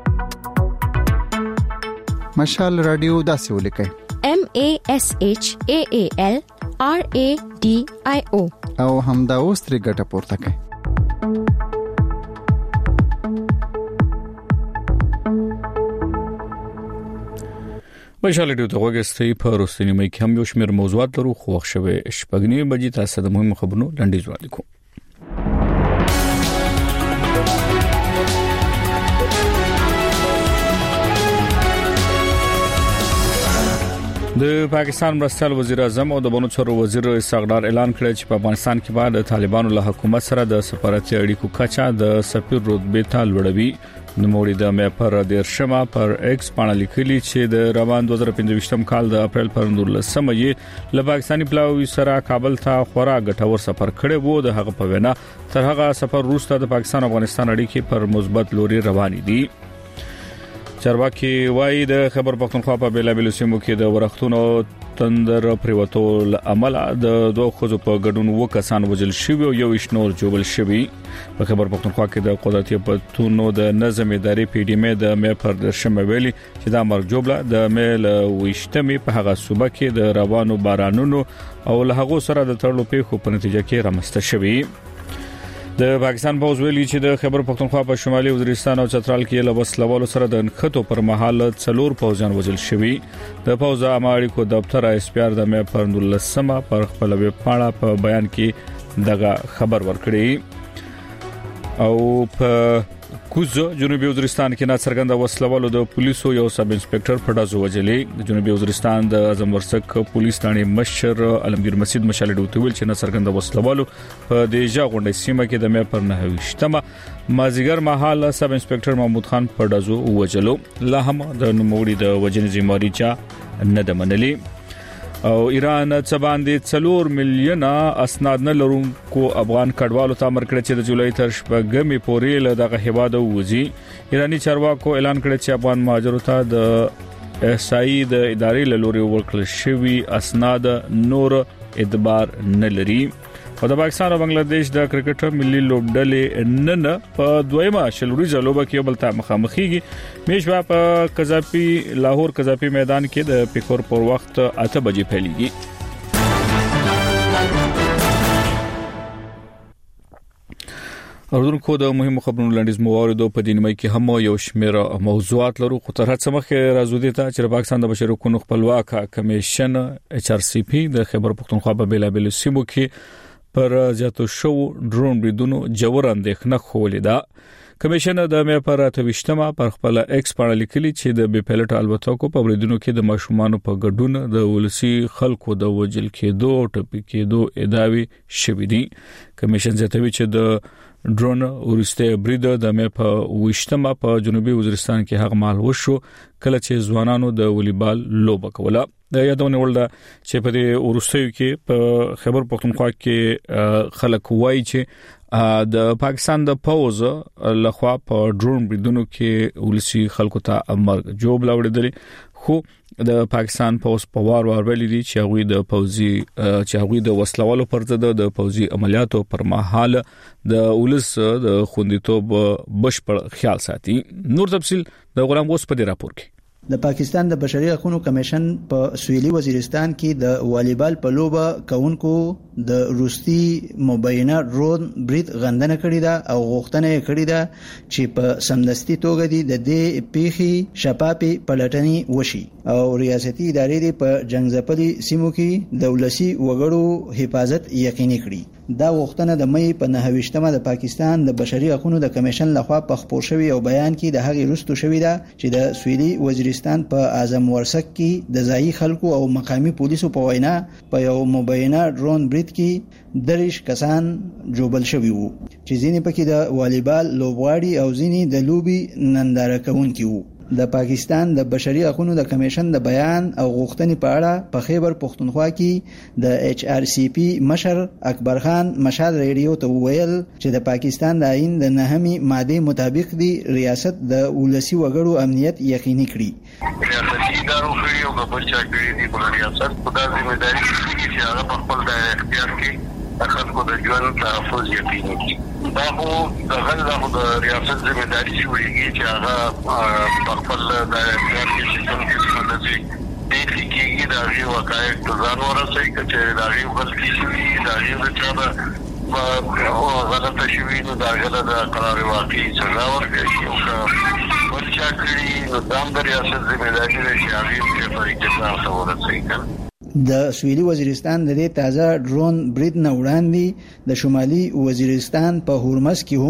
مشال رادیو داسې ولیکئ M A S H A A L R A D I O او همدا اوس ترې ګټه پورته کړئ. مشال ریډیو ته وګورئ په روسي مې کې هم یو شمېر موضوعات لرو خو وخت شوه شپږنی بجې تاسو د مهمو خبرونو لنډیز وړاندې کوم. د پاکستان مرستیال وزیر اعظم او د بنو چارو وزیر اسحاق ډار اعلان کړی چې په افغانستان کې بعد د طالبانو له حکومت سره د سفارتي اړیکو کچا د سفیر رتبه ته لوړوي. د موري د مې پر د شمه پر ایکس باندې لیکلي چې د روان دوه زره پنځه کال د اپریل پر نولسمه یې له پاکستاني پلاوی سره کابل ته خورا ګټور سفر کړی وو. د هغه په وینا تر هغه سفر وروسته د پاکستان افغانستان اړیکې پر مثبت لوري روانې دي. چارواکي وايي د خیبر پختونخوا په بیلابیلو سیمو کې د ورښتونو تندر پریوتول عمل د دوه خزو په ګډون وکسان وجل شوی او یو شنور جوړل شوی. په خیبر پختونخوا کې د قدرتي پټونو د نظم ادارې پی ډی ام د مې پر د شمه ویلي چې دا مرګ جوړه د میل وشتمې په هغه صوبه کې د روانو بارانونو او له هغه سره د تړلو پیښو په نتیجه کې رامسته شوی. د پاکستان پوز ویلي چې د خیبر پختونخوا په شمالي وزیرستان او چترال کې له وسلوالو سره د نخټو پر مهال څلور پوزان وژل شوی. د پوز اماړي کو دفتر اس پی ار د مې پر نولسمه پر خپل ویب پاڼه په بیان کې دغه خبر ورکړی. او په کوز جنوبي وزیرستان کې ناڅرګند وسلوالو د پولیسو یو سب انسپکټر په دازو وجلې. د جنوبي وزیرستان د اعظم ورسک پولیس ثانې مشر علمگیر مسجد مشال ډوتویل چې ناڅرګند وسلوالو په دیجا غونډې سیمه کې د مې پر نه وشتمه مازیګر مهال سب انسپکټر محمود خان په دازو وجلو. لا هم د نوموړي د وجنې ذمہواری چا نه د منلي. او ایران څه باندې څلور میلیونه اسناد نه لرونکو افغان کډوالو ته امر کړی چې د جولای تر شپږمې پورې له دغه هیواد ووځي. ایرانی چارواکو اعلان کړی چې افغان مهاجرو ته د احصایي د ادارې له لوري ورکړل شوی اسناد نور اعتبار نه لري. او د پاکستان او بنگلاديش د کرکټ ملي لوبډلې نن په دویمه شلوري ځلوبه کې بل ته مخامخېږي. میشوا په قذافي لاهور قذافي میدان کې د پیکور پر وخت اته بجې پیلېږي. اردوونکو د مهمو خبرونو لاندې موارد په دینمای کې هم یو شمېر موضوعات لرو. خو تر هڅه مخه راځو دي چې پاکستان د بشري حقوقو خپلواک کمیشن ایچ آر سی پی د خیبر پختونخوا په بیلابیل سیمو کې پر زیاتو شو ډرون بریدونو جوړ اندېښنه خولې ده. کمیشن د مې پر اتوشتمه پر خپل ایکس باندې لیکلي چې د بي پایلټ الوتکو په بریدونو کې د ماشومان په ګډون د ولسی خلکو د وجل کېدو او ټپي کېدو ادعاوي شوې دي. کمیشن زیاتوي چې د ډرون ورسته برید د مې په وشتمه په جنوبي وزیرستان کې هغه مال وشو کله چې ځوانانو د والیبال لوبه کوله. د یادونه ولدا چې په دې ورستیو کې په خیبر پختونخوا کې خلک وایي چې د پاکستان د پوز لخوا په ډرون بریدونو کې ولسی خلکو ته امر جوب لاوړل. خو د پاکستان پوز په وار وار ویلي دي چې هغه د پوزي چې هغه د وسلوالو پر ضد د پوزي عملیاتو پر مهال د ولس د خوندیتوب بشپړ خیال ساتي. نور تفصيل د غلام غوس په دې راپور کې. د پاکستان د بشري حقوقو کمیشن په سویلي وزیرستان کې د والیبال په لوبه کونکو د روسي مبینه ډرون برید غندنه کړې ده او غوښتنه کړې ده چې په سمدستي توګه د دې پیښې شفافي پلټنې وشي او ریاستي ادارې په جنگزپلي سیمو کې د ولسی وګړو حفاظت یقیني کړي. دا غوښتنه د مې په نهویشتمه د پاکستان د بشري حقوقو د کمیشن لخوا په خپور شوی او بیان کې د هغې رستو شوی ده چې د سویلي وزیرستان په اعظم ورسک کې د ځایي خلکو او مقامی پولیسو په وینا په یو مبینه ډرون برید کې دریش کسان جوبل شوی وو چې ځینې پکې د والیبال لوبغاړي او ځینې د لوبي ننداره کوونکي وو. د پاکستان د بشري حقوقو د کمیشن د بیان او غوښتنې په اړه په خیبر پختونخوا کې د ایچ آر سی پی مشر اکبر خان مشال ریډیو ته وویل چې د پاکستان د آئین د نهمې ماده مطابق دی ریاست د ولسی وګړو امنیت یقیني کړي. ریاستي ادارو خړي او خبر چا کړی دی په ریاست په د ځمېداري کې چې هغه په خپل د اختیار کې خلکو د ژوند تحفظ یقیني کړي. دا خو د غل د ریاست ذمہداري شوړيږي چې هغه په خپل د اختیار کې چې څنګه څه دي دې کېږي دا یو واقعي ځان ورسې چې دا یو غلطي شي دا یو چې په غلطه شوی نو دا غلطه قرار واقعي سزا ورکړي او ورچا کړی نو د ریاست ذمہداري لري چې هغه په طریقې سره ورسې. د سویلي وزیرستان د تازه ډرون برید نه وړاندې د شمالي وزیرستان په هورمز کې هم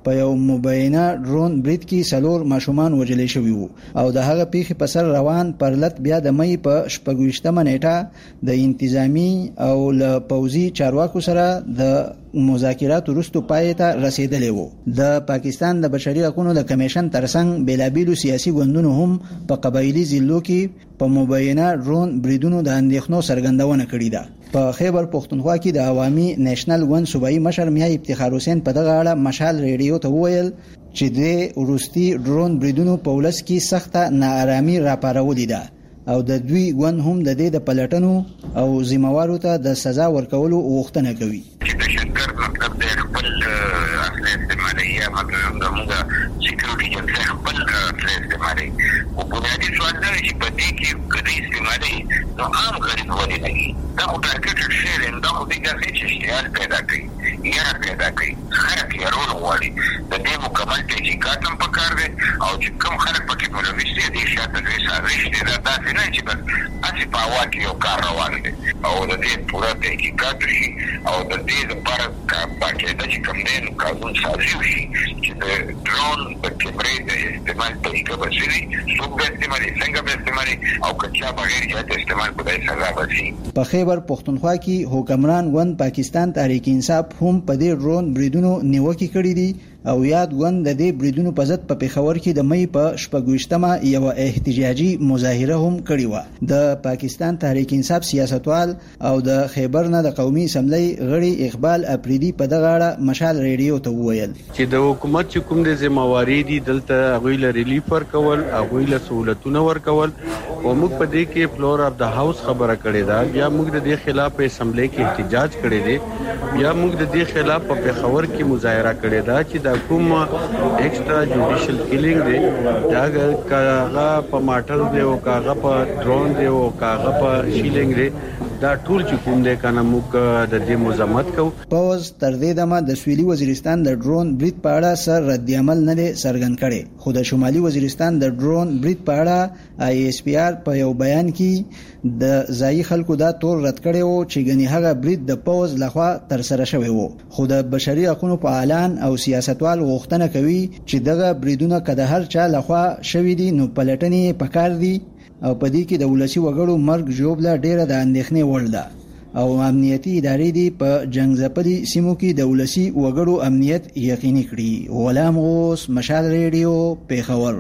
په یو مبینه ډرون برید کې څلور ماشومان وژل شوي وو او د هغه پیښې په سر روان پرلط بیا د مې په شپږویشتمه نیټه د انتظامی او له پوځي چارواکو سره د مذاکرات وروسته پای ته رسیدلی وو. د پاکستان د بشري حقوقو د کمیشن ترڅنګ بیلابیلو سیاسي ګوندونو هم په قبایلی ضلعو کې په مبینه ډرون بریدونو د اندېښنو څرګندونه کړې ده. په خیبر پښتونخوا کې د عوامي نېشنل ګوند صوبایي مشر میا افتخار حسین په دغه اړه مشال ریډیو ته وویل چې د روسي ډرون بریدونو په ولس کې سخته ناارامي راپارولې ده او د دوی ګوند هم د دې د پلټنو او ذمہوارو ته د سزا ورکولو غوښتنه کوي. دهشتګرد مطلب د خپل اصلي استعماليه مطلب د موږ سکیورټي جنس خپل اصلي استعمالي او بنیادی سوال دا چې په دې کې کدي استعمالي نو عام غریب ولې نه دا او ټارګټ شیر دا خو دې ځکه چې اشتعال پیدا کوي یا پیدا کوي خلک یې رول غواړي د دې مکمل تحقیقات هم پکار دي او چې کوم خلک پکې ملوث دي د شاته د سازش دي دا تاسو نه چې بس اسی په اوا کې یو کار روان دي او د دې پوره تحقیقات شي او د دې لپاره باندې د چې کوم دین قانون سازي شي چې د ډرون د کیمرې د استعمال طریقه بسري څوک به استعمالي څنګه به استعمالي او کچا بغیر چې استعمال کولای سزا وشي. په خیبر پښتونخوا کې حکمران ګوند پاکستان تحریک انصاف هم په دې ډرون بریدونو نیوکه کړې دي او یاد ګوند د دې بریدونو په ضد په پیښور کې د مې په شپږویشتمه یو احتجاجي مظاهره هم کړې و. د پاکستان تحریک انصاف سیاستوال او د خیبر نه د قومي اسمبلی غړي اقبال اپریدي په دغه اړه مشال ریډیو ته وویل چې د حکومت چې کوم د ذمہواری دي دلته غوی له ریلیف ورکول او غوی له سہولتونه ورکول او موږ په دې کې فلور اف د هاوس خبره کړې ده بیا موږ د دې خلاف په اسمبلی کې احتجاج کړی دی بیا موږ د دې خلاف په پیښور کې مظاهره کړې ده چې د کوم ایکسترا جوډیشل کیلینګ دی دا کاغه په ماټر دی او کاغه په ډرون دی او کاغه په شیلینګ دی دا ټول چې کوم دی کنه موږ د دې مزمت کوو. پوز تر دې دمه د سویلي وزیرستان د ډرون برید په اړه سر رد عمل نه دی څرګند کړي خو د شمالي وزیرستان د ډرون برید په اړه آی ایس پی آر په یو بیان کې د ځایي خلکو دا تور رد کړي وو چې غني هغه برید د پوز لخوا تر سره شوی وو خو د بشري حقوقو په اعلان او سیاستوال غوښتنه کوي چې دغه بریدونه کده هر چا لخوا شوی دي نو پلټنې پکار دي او په دې کې د ولسی وګړو مرګ جوړه ډیره د اندېښنې وړ ده او امنیتي ادارې دي په جنگ زپلي سیمو کې د ولسی وګړو امنیت یقیني کړي. غلام غوث مشال ریډیو پیښور.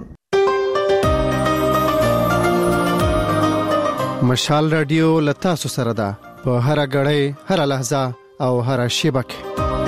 مشال رادیو لتا سره ده په هر غړې هر لحظه او هر شبکه.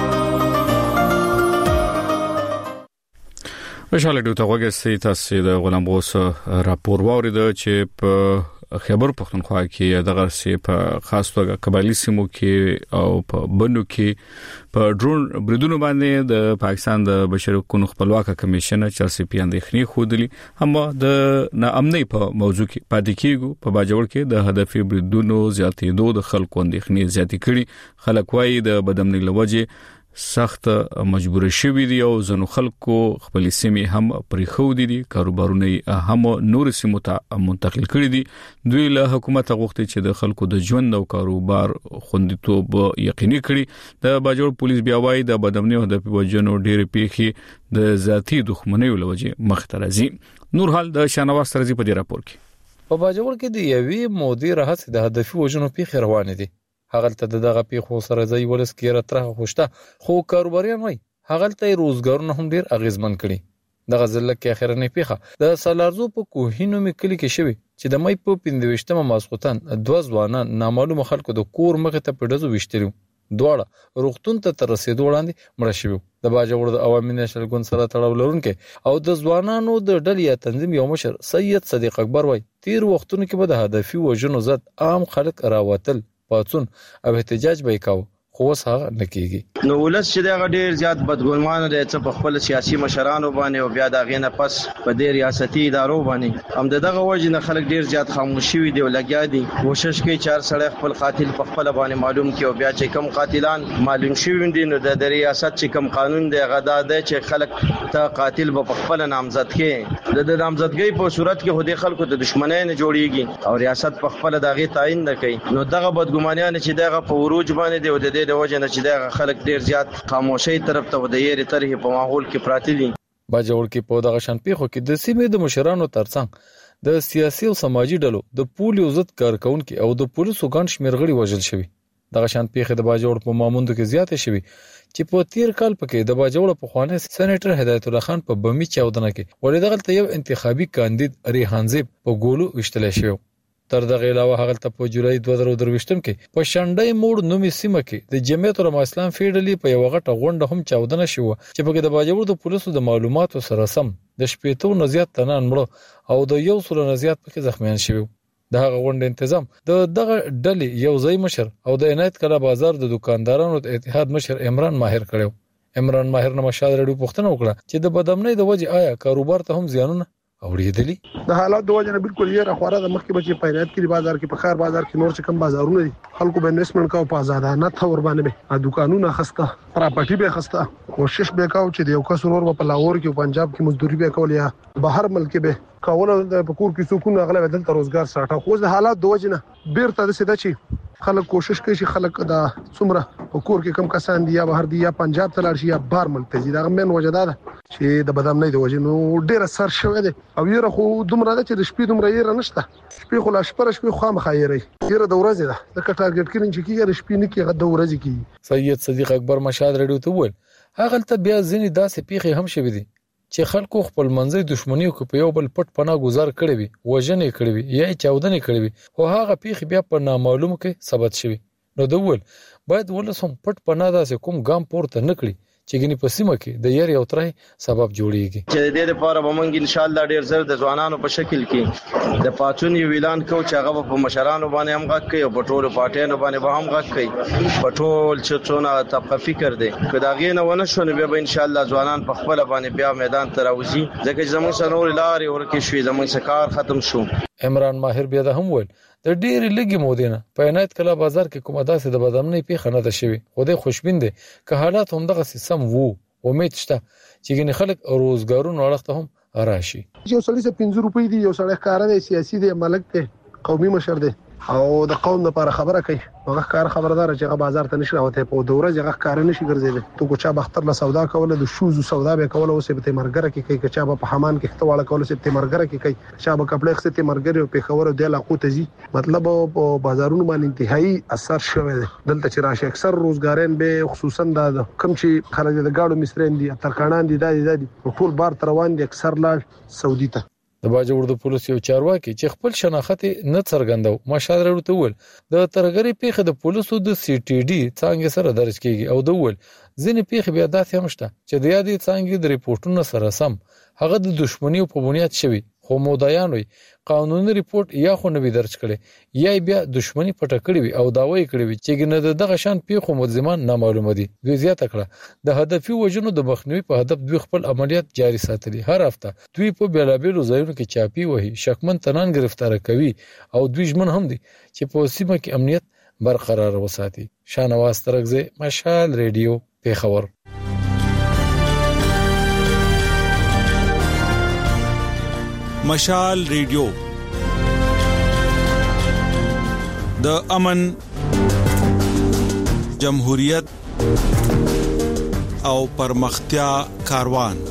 مشال رادیو ته وګورئ تاسو د غلام غوث راپور واورید چې په خیبر پښتونخوا کې دغه سي په خاص توګه قبایلی سیمو کې او په بنو کې په ډرون بریدونو باندې د پاکستان د بشري حقوقو خپلواک کمیشن چې سی پی اندېخنی خودلی هم د ناامنۍ په موضوع کې پاتې کیږي په باجوړ کې د هدفي بریدونو زیاتېدو د خلکو اندېخنی زیاتې کړي خلک وايي د بدامنۍ لوجه سخت مجبور شوی دی او زنو خلکو خپل سیمې هم پرې خو دي کاروبارونه هم نور سیمو ته منتقل کړي دي. دوی له حکومت غوښتي چې د خلکو د ژوند او کاروبار خوندیتوب یقیني کړي. د باجوړ پولیس بیا وايي د بدامنۍ او د پیوجنو ډېر پیخي د ذاتی دښمنۍ لوجه مخترزي. نور حال د شانواز ترزي په دې راپور کې په باجوړ کې د یوې مودې راهڅ د هدفي وژنو پیخي روان دي. هغه ته دغه پیښو سره ځای ولس کې راتره خوشته خو کاروباریان وای هغه ته روزګارونه هم ډیر اغیزمن کړي. دغه ځل کې اخرنه پیښه د سالارزو په کوهینو می کلی کې شوی چې د مې په پنځويشتمه ماسختن دوه ځوانان نامعلوم خلکو د کور مخ ته پډزو وشتلو دواړه روغتون ته تر رسیدو وړاندې مړ شوی. د باجوړ د عوامي نشل ګوند سره تړاو لرونکي او د ځوانانو د ډلې تنظیم یو مشر سید صدیق اکبر وای تیر وختونو کې به د هدفي وژنو زد عام خلک راوتل پاتون او احتجاج به وکاو خو وس هغه نکېږي. نو ولس چې دا ډېر زیات بدګمانه دي چې په خپل سیاسي مشرانو باندې او بیا دا غینه پس په دې ریاستي ادارو باندې هم دغه وجه نه خلک ډېر زیات خاموشي وي دی او لګیا دي کوشش کوي چار سړی خپل قاتل په خپل باندې معلوم کړي او بیا چې کم قاتلان معلوم شوي دي نو د ریاست چې کم قانون دی غدا ده چې خلک ته قاتل په خپل نامزد کړي د نامزدګۍ په صورت کې هدي خلکو ته دښمنۍ نه جوړيږي او ریاست په خپل دغه تعین نه کوي. نو دغه بدګمانیان چې دغه په وروج باندې دی او د دې د وجه نه چې د خلک ډیر زیات خاموشي طرف ته د یې طرحې په ماحول کې پراته دي. باجوړ کې په دغه شان پیښو کې د سیمې د مشرانو ترڅنګ د سیاسي او سماجی ډلو د پولیو ضد کارکونکو او د پولیسو ګڼ شمېر غړي وژل شوي. دغه شان پیښې د باجوړ په ماموندو کې زیاتې شوي چې په تیر کال پکې د باجوړ په خوانه سېنیټر هدایت الله خان په بمی چاودنه کې ولې دغه یو انتخابي کاندید ریحانزیب په ګولو وشتل شو. تر دغه علاوه هغه ته په جولای دوه زره درویشتم کې په شانډای موړ نومي سیمه کې د جمعیت العلماء اسلام فیډرالي په یو غټه غونډه هم چاودنه شو چې په کې د باجوړ د پولیسو د معلوماتو سره سم د شپېتو نزيات تنان مړو او د یو سل نزيات پکې زخمیان شوی. د هغه غونډې تنظیم د دغه ډلې یو ځای مشر او د عنایت کلا بازار د دکاندارانو د اتحاد مشر عمران ماهر کړو. عمران ماهر نه مشال رډو پښتنه وکړه چې د بدامنۍ د وجه آیا کاروبار ته هم زیانونه اوریدلی. د حالات د وجه نه بالکل یې راخوره د مخکې بچي پاینات کې بازار کې په خار بازار کې نور څه کم بازارونه دي خلکو به انویسټمنت کاو په آزادانه تور باندې به دکانونه خسته پراپرټي به خسته کوشش به کاو چې د یو کس ورور په لاهور کې او پنجاب کې مزدوري به کول یا بهر ملک به کاوله د پکور کې سکون اغلب دلته روزګار ساټه خو د حالات د وجه نه بیرته د سده چی خلک کوشش کوي چې خلک د څومره پکور کې کم کسان دي یا بهر دي یا پنجاب ته لاړ شي یا بهر ملک ته ځي دا من وجه ده چې د بدامنۍ د وجه نو ډیره سر شوې ده او یره خو دومره ده چې د شپې دومره یې نشته شپې خو لا شپه شپې خو مخایري یره د ورځې ده د ټارګټ کړي چې کیږي شپې نه کیږي د ورځې کیږي. سید صدیق اکبر مشاد رډیو ته وویل هغه ته بیا ځینې داسې پیښې هم شوې دي چې خلکو خپل منځي دښمنیو کې په یو بل پټ پناه گزار کړي وي وژنې کړي وي یا چاودنې کړي وي او هغه پیښې بیا په نامعلوم کې ثبت شوي. نو دوول باید ولسم پټ پناه داسې کوم ګام پورته نکړي چې ګنې په سیمه کې د یاري او ترای سبب جوړیږي. چې د دې لپاره به موږ ان شاء الله ډیر زر د ځوانانو په شکل کې د پاتون یو اعلان کوو چې هغه په مشرانو باندې هم غږ کوي او په ټولو پارټیانو باندې به هم غږ کوي په ټول چې څونه طبقه فکر دی که دا غینه ونه شو نو به ان شاء الله ځوانان په خپل باندې بیا میدان ته راوځي ځکه چې زموږ سره لارې ورکه شوې زموږ سکار ختم شو. عمران ماهر بیا د هم ویل د ډېری لګي مودینه په عنایت کلا بازار کې کومه داسې د بدامنۍ پیښه نه ده شوی خو د خوشبین دي که حالات هم دغه سم وو امید شته چې ګنې خلک روزګارونو اړخته هم راشي. یو سړی څه پنځه روپۍ دی یو سړی کار دی سیاسي دی ملک دی قومي مشر دی او د قوم لپاره خبره کوي هغه کار خبردار چې هغه بازار ته نشي راوته په دوره هغه کار نشي ګرځیدل تو کو چا بختر له سودا کوله د شوز سودا به کوله اوسه به مرګره کې کوي چې چا په حمان کې ختواله کوله چې مرګره کې کوي چا به کپړې خسته مرګره په خبره دی لاقو ته زی مطلب په بازارونو باندې انتهایی اثر شوی دی دلته چې راشه اکثر روزګارین به خصوصا د کم چې خلک د گاډو مسترین دي ترکانان دي د دې ټول بار تروان دي اکثر لاړ سعودي ته. د باجوړ د پولیس یو چارواکي چې خپل شناخت نه څرګندو مشاور ورته ول د ترګری پیښه د پولیسو د سی ټي ډي څنګه سره درج کیږي او د ول ځینې پیښې بیا داسې هم شته چې د یادې څنګه د ریپورتونو سره سم هغه د دښمنیو په بنیاد شوی خو مودایان وي قانوني ریپورت یا خو نوی درج کړي یا بیا دښمنی پټه کړي وي او داوی کړي وي چې ګنه دغه شان پیښو ملزمان نامعلومه دي. دوی زیاته کړه د هدفي وجنو د مخنیوي په هدف دوی خپل عملیات جاري ساتلي هر هفته دوی په بیلابیلو ځایونو کې چاپی وهي شکمن تنان گرفتار کوي او دوی ژمن هم دي چې په سیمه کې امنیت برقرار وساتي. شانواز ترغزه مشال ریډیو پیښور. مشال ریډیو د امن جمهوریت او پرمختیا کاروان.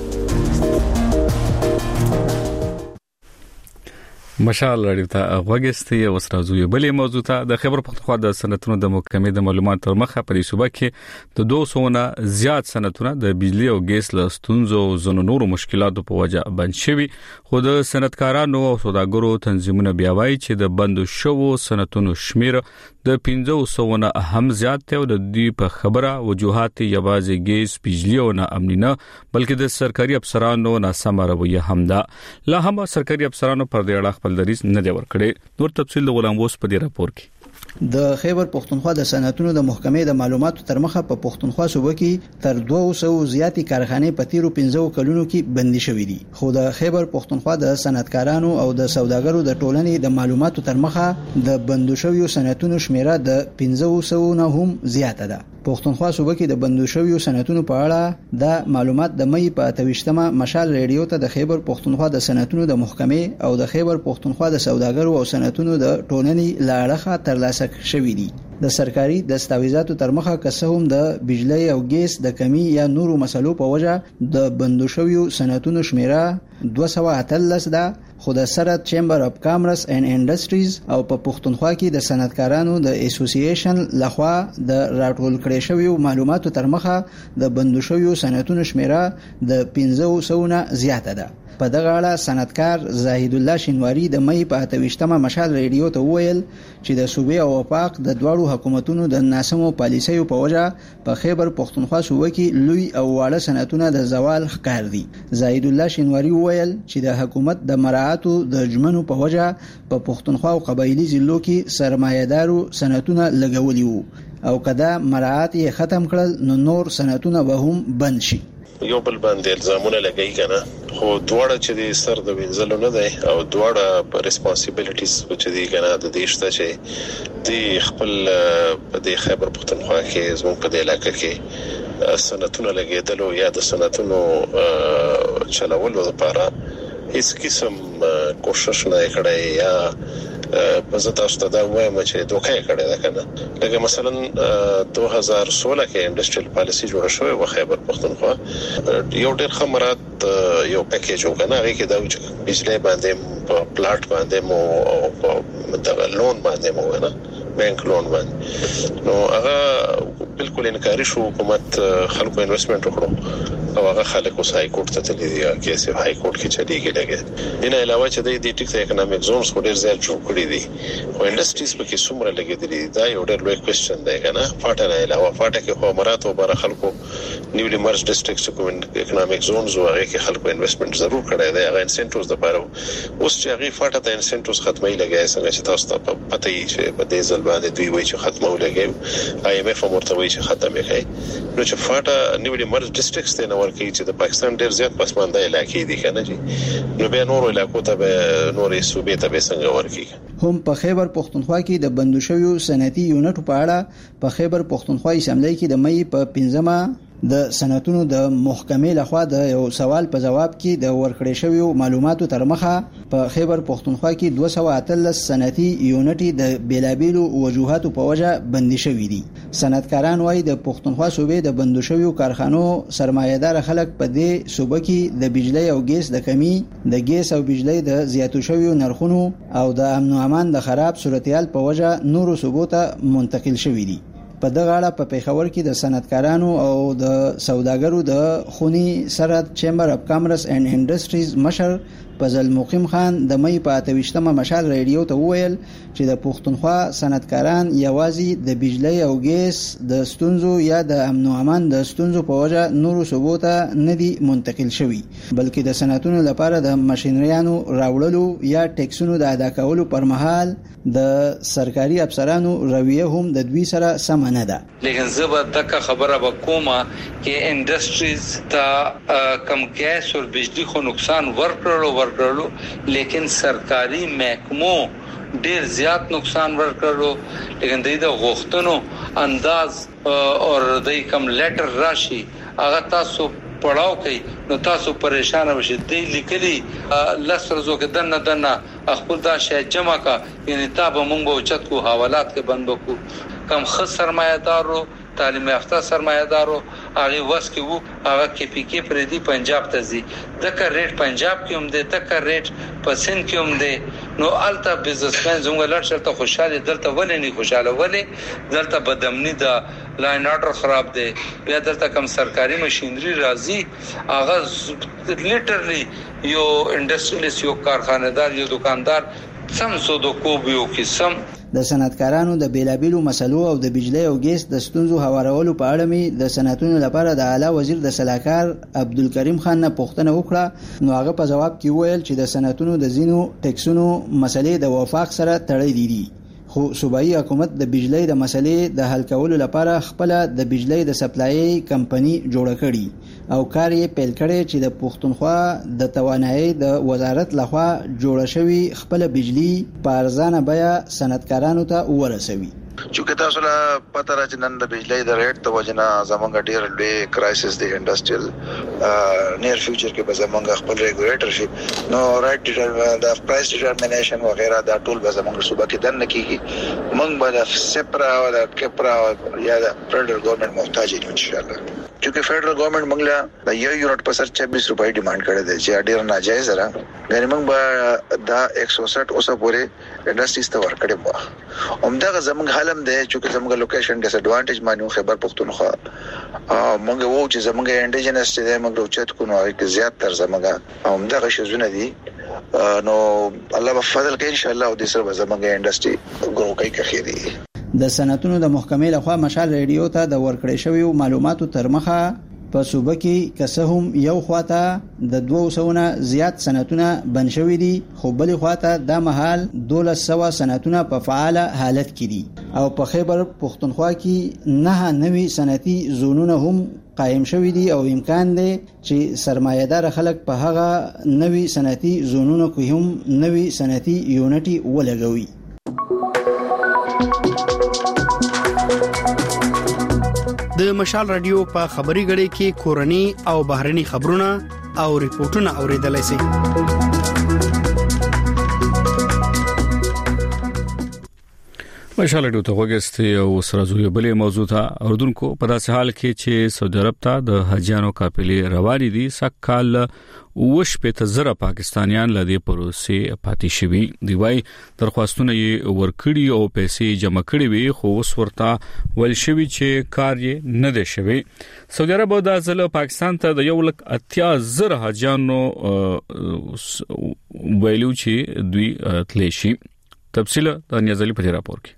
مشال رادیو ته غوږستي او سرازو یو بلې موضوع ته د خبر پختخوا د سنتونو د محکمې د معلوماتو تر مخه په صوبه کې د دوه سوه نه زیات سنتونه د بجلی او ګیس له ستونزو او زنو نورو مشکلاتو په وجه بند شوي خو د صنعتکارانو او سوداګرو تنظیمونه بیا وایي چې د بند شوو سنتونو شمیر د پنځه سوه نه هم زیات دی او د دې په خبره وجوهات یوازې ګیس بجلی او نه امنی نه بلکې د سرکاري افسرانو ناسمه رویه هم ده. لا هم سرکاري افسرانو پر دې اړه خپل دریځ نه دی ورکړی. نور تفصیل د غلام ووس په دې راپور کې. د خیبر پښتونخوا د صنعتونو د محکمې د معلوماتو تر مخه په پښتونخوا صوبه کې تر دوه سوه زیاتې کارخانې په تیرو پنځه کلونو کې بندي شوې دي خو د خیبر پښتونخوا د صنعتکارانو او د سوداګرو د ټولنې د معلوماتو تر مخه د بندو شویو صنعتونو شمیره د پنځه سوه نه هم زیاته ده. پښتونخوا صوبه کې د بندو شویو صنعتونو په اړه د معلومات د مې په اتويشتمه مشال ریډیو ته د خیبر پښتونخوا د صنعتونو د محکمې او د خیبر پښتونخوا د سوداګرو او صنعتونو د ټولنې لاړه ترلاسه شوې دي. د سرکاري دستاویزاتو تر مخه کسهم د بجلی او ګیس د کمی یا نورو مسلو په وجه د بندو شویو صنعتونو شمیره دوه سوه اتلس ده، خو د سرت چیمبر اف کامرس اینڈ انډستریز او په پښتونخوا کې د صنعتکارانو د اسوسییشن لخوا د راټول کړي شویو معلوماتو تر مخه د بندو شویو صنعتونو شمیره د پنځه سوه نه زیاته ده. په دغه اړه صنعتکار زاهد الله شینواری د مې په اتويشتمه مشال ریډیو ته وویل چې د صوبې او وفاق د دواړو حکومتونو د ناسمو پالیسیو په وجه په خیبر پښتونخوا صوبه کې لوی او واړه صنعتونه د زوال ښکار دي. زاهد الله شینواری وویل چې د حکومت د مراعاتو د جمنو په وجه په پښتونخوا او قبایلی ضلعو کې سرمایه‌دارو صنعتونه لګولي وو او کدا مراعات یې ختم کړل نو نور صنعتونه به هم بند شي. یو بل باندې الزامونه لګی کنه، خو دواړه چې د سر د وینځلو نه دی او دواړه په ریسپانسیبিলিټیز چې دی کنه د دې شته چې د خپل د خیبر پښتونخوا کې زموږ په علاقې کې صنعتونه لګیدلو یا د صنعتونو چلولو لپاره هیڅ قسم کوشش نه کړی یا په زړه تاسو ته وایم چې دوکه کړی ده کنه. لکه مثلا دوه هزار سولہ کې انډستریال پالیسی جوړه شوې و خیبر پښتونخوا یو ډېر خمرات یو پیکیج وکنه، هغه کې د بجلی باندې په پلاټ باندې مو او د لون باندې مو نه بانک لون باندې نو هغه بالکل انکاري شو. حکومت خلکو انویسټمنت وکړو او هغه خلک اوس هاي کورټ ته تللی دي، کیسه هاي کورټ کې چلیږي لګي. ان علاوه چې د دې ټیک ته اکونومیک زونز خو ډېر زیات جوړ کړی دي او انډستریز په کې څومره لګیدلي دا یو ډېر لوی کوېسچن دی کنه. فاټه نه علاوه فاټه کې خو امارات او بر خلکو نیولی مرج ډیسټریکټ کې اکونومیک زونز او هغه کې خلکو انویسټمنت ضرور کړی دی، هغه انسنټیوز د پاره اوس چې هغه فاټه ته انسنټیوز ختمي لګای څنګه چې تاسو ته پته یې چې په دې ځل باندې دوی وایي چې ختمو لګي آی ایم ایف امرته وایي چې ختم یې کوي. نو چې فاټه نیولی مرج ډیسټریکټ ته نور کوي چې د پاکستان ډېر زیات پسمانده علاقې دي کنه جی، نو به نور علاقو ته به نورې صوبې ته به څنګه ورکی. هم په خیبر پښتونخوا کې د بندو شویو صنعتي یونټ په اړه په خیبر پښتونخوا اسمبلی کې د مې په پنځمه د صنعتونو د محکمې لخوا د یو سوال په جواب کې د ورکړې شویو معلوماتو تر مخه په خیبر پښتونخوا کې دوه سوه اتلس صنعتي یونټ د بیلابیلو وجوهاتو په وجه بندي شوي دي. صنعتکاران وايي د پښتونخوا صوبې د بندو شویو کارخانو سرمایه‌دار خلک په دې صوبه کې د بجلی او ګیس د کمی، د ګیس او بجلی د زیاتو شویو نرخونو او د امن او امان د خراب صورتحال په وجه نورو صوبو ته منتقل شوي دي. په دغه اړه په پیښور کې د صنعتکارانو او د سوداګرو د خونی سرت چیمبر اف کامرس اینڈ انډستریز مشر فضل مقیم خان د مې په اتويشتمه مشال ریډیو ته وویل چې د پښتونخوا صنعتکاران یوازې د بجلی او ګیس د ستونزو یا د امن او امان د ستونزو په وجه نورو صوبو ته نه دي منتقل شوي، بلکې د صنعتونو لپاره د ماشینریانو راوړلو یا ټیکسونو د ادا کولو پر مهال د سرکاري افسرانو رویه هم د دوی سره سم نه ده. لیکن زبر دغه خبره وکومه کې انډستریز ته کم ګیس او بجلی خو نقصان ورکړلو ورکړلو لیکن سرکاري محکمو ډیر زیات نقصان ورکړلو، لیکن د غوښتنو انداز او د کم لیټر راشي هغه تاسو پړاو کوي نو تاسو پریشان وشئ. دی لیکلي لسرزو کې دنه دنه خپل دا شی جمع کا یعنی تابه مونږ به چت کو حوالات کې بند وکړو. کم خص سرمایه‌دارو تعلیم یافته سرمایه‌دارو هغه وس کې وو هغه کې پی کې پر دی پنجاب ته زی دغه ریټ پنجاب کې هم دی دغه ریټ په سند کې هم دی. نو الته بزنسمن زموږ لړ شرط خوشاله دلته ولې نه خوشاله ولې دلته بدامنی دا لاین اورډر خراب دی، بیا دلته کم سرکاري ماشينري راځي هغه لیټرلی یو انډستریالیست یو کارخانه‌دار یو دکاندار سم سو د کوبیو کې سم د صنعتکارانو د بیلابیلو مسلو او د بجلی او ګیس د ستونزو هوارولو په اړه می د صنعتونو لپاره د اعلی وزیر د سلاکار عبدالکریم خان نه پوښتنه وکړه، نو هغه په جواب کې ویل چې د صنعتونو د زینو ټیکسونو مسلې د وفاق سره تړلې دي، خو صوبایي حکومت د بجلی د مسلې د حل کولو لپاره خپل د بجلی د سپلای کمپنی جوړه کړي او کار یې پیل کړي چې د پښتونخوا د توانایي د وزارت لخوا جوړه شوی خپل بجلی په ارزانه بیه صنعتکارانو ته ورسوي. چې تاسو لا پته راځي نن د بجلی د ریټ د وجنه زمونږ ډیر لوی کرایسس دی انډستریل نیر فیوچر کې به زمونږ خپل ریګولیټر شي نو رائټ د پرایس ډیټرمینیشن وغیرہ دا ټول به زمونږ صوبه کې دن کیږي موږ به د سپرا او د کپرا یا د فدرال ګورنمنت محتاج یو ان شاء الله چې فدرال ګورنمنت موږ له د یو یونټ په سر چوبیس روپۍ ډیماند کړی دی چې ډیر ناجایز را غیر موږ به دا ایک سو ساٹھ اوسه پورې انډستریز ته ورکړی وو همدغه زمونږ حالم دی چې زمونږ لوکیشن ډیس ایڈوانټیج مانیو خبر پختونخوا موږ وو چې زمونږ انډیجنس دی موږ اوچت کو نو کې زیات تر زمونږ همدغه شزونه دي نو الله په فضل کې ان شاء الله د سر زمونږ انډستری ګرو کوي کخيري د صنعتونو د محکمې لخوا مشال ریډیو ته د ورکړې شوی معلوماتو تر مخه په صوبه کې کسه هم یو خواته د دوه سوه نه زیات صنعتونه بند شوي دي خو بل خواته د مهال دولس سوه صنعتونه په فعال حالت کې دي او په خیبر پختونخوا کې نه نوي صنعتي زونونه هم قائم شوي دي او امکان دی چې سرمایه‌دار خلک په هغه نوي صنعتي زونونو کې هم نوي صنعتي یونټي ولګوي. د مشال رادیو په خبري غړي کې کورني او بهرني خبرونه او ریپورتونه اوریدلای شئ. مشال رادیو ته وګورئ او سره زوی بلې موضوع ته اردوونکو په داسې حال کې چې سعودي عرب ته د حجانو قافلې روانې دي سکهال وش په تزره پاکستانیان لدی پروسې پاتې شوي دی وای درخواستونه یې ورکړي او پیسې جمع کړي وي خو اوس ورته ول شوي چې کار یې نه دی شوی. سعودي عرب د ځل پاکستان ته د یو لک اتیا زره حجانو ویلو چې دوی تللی شي. تفصیل د نیازلی په راپور کې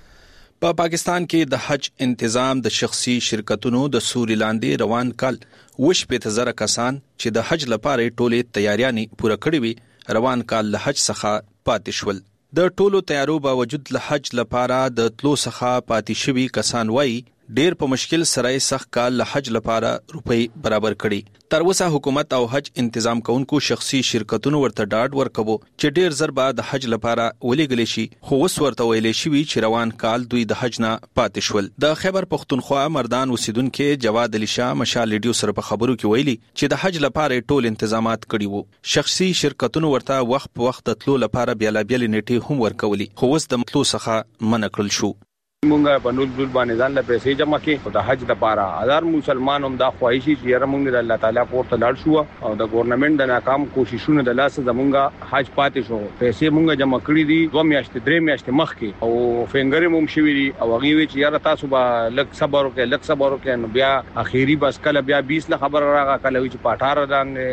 په پا پاکستان کې د حج انتظام د شخصي شرکتونو د سوري لاندې روان کال وش په تزره کسان چې د حج لپاره ټولې تیاریانې پوره کړې وي روان کال له حج څخه پاتې شول. د ټولو تیارو باوجود له حج لپاره د تلو څخه پاتې شوي کسان وایي ډیر په مشکل سره سخت کال له حج لپاره روپۍ برابر کړي. تر اوسه حکومت او حج انتظام کوونکو شخصي شرکتونو ورته ډاډ ورکوي چې ډیر زر به د حج لپاره ولېګل شي خو اوس ورته ویلې شي چې روان کال دوی د حج نه پاتې شول. د خیبر پختونخوا مردان اوسیدونکو جواد علي شاه مشال ریډیو سره په خبرو کې ویلي چې د حج لپاره ټول تنظیمات کړي وو. شخصي شرکتونو ورته وخت په وخت د تلو لپاره بیا لا بیا نیټه هم ورکولي خو اوس د تلو څخه منع کړل شو. مونږه په نول دول باندې ځان له پیسې جمع کړي او د حج لپاره هزار مسلمان هم دا خواهشي چې موږ د الله تعالی پورته لاړ شو او د ګورنمنت د ناکام کوششونو د لاس زمونږه حج پاتې شو. پیسې مونږه جمع کړې دي دوه میاشتې درې میاشتې مخکې او فنګرې مو شوي دي او هغه وی چې یاره تاسو به لک صبر وکړئ لک صبر وکړئ نو بیا اخیری بس کله بیا بیس له خبر راغله کله وی چې په اټھارہ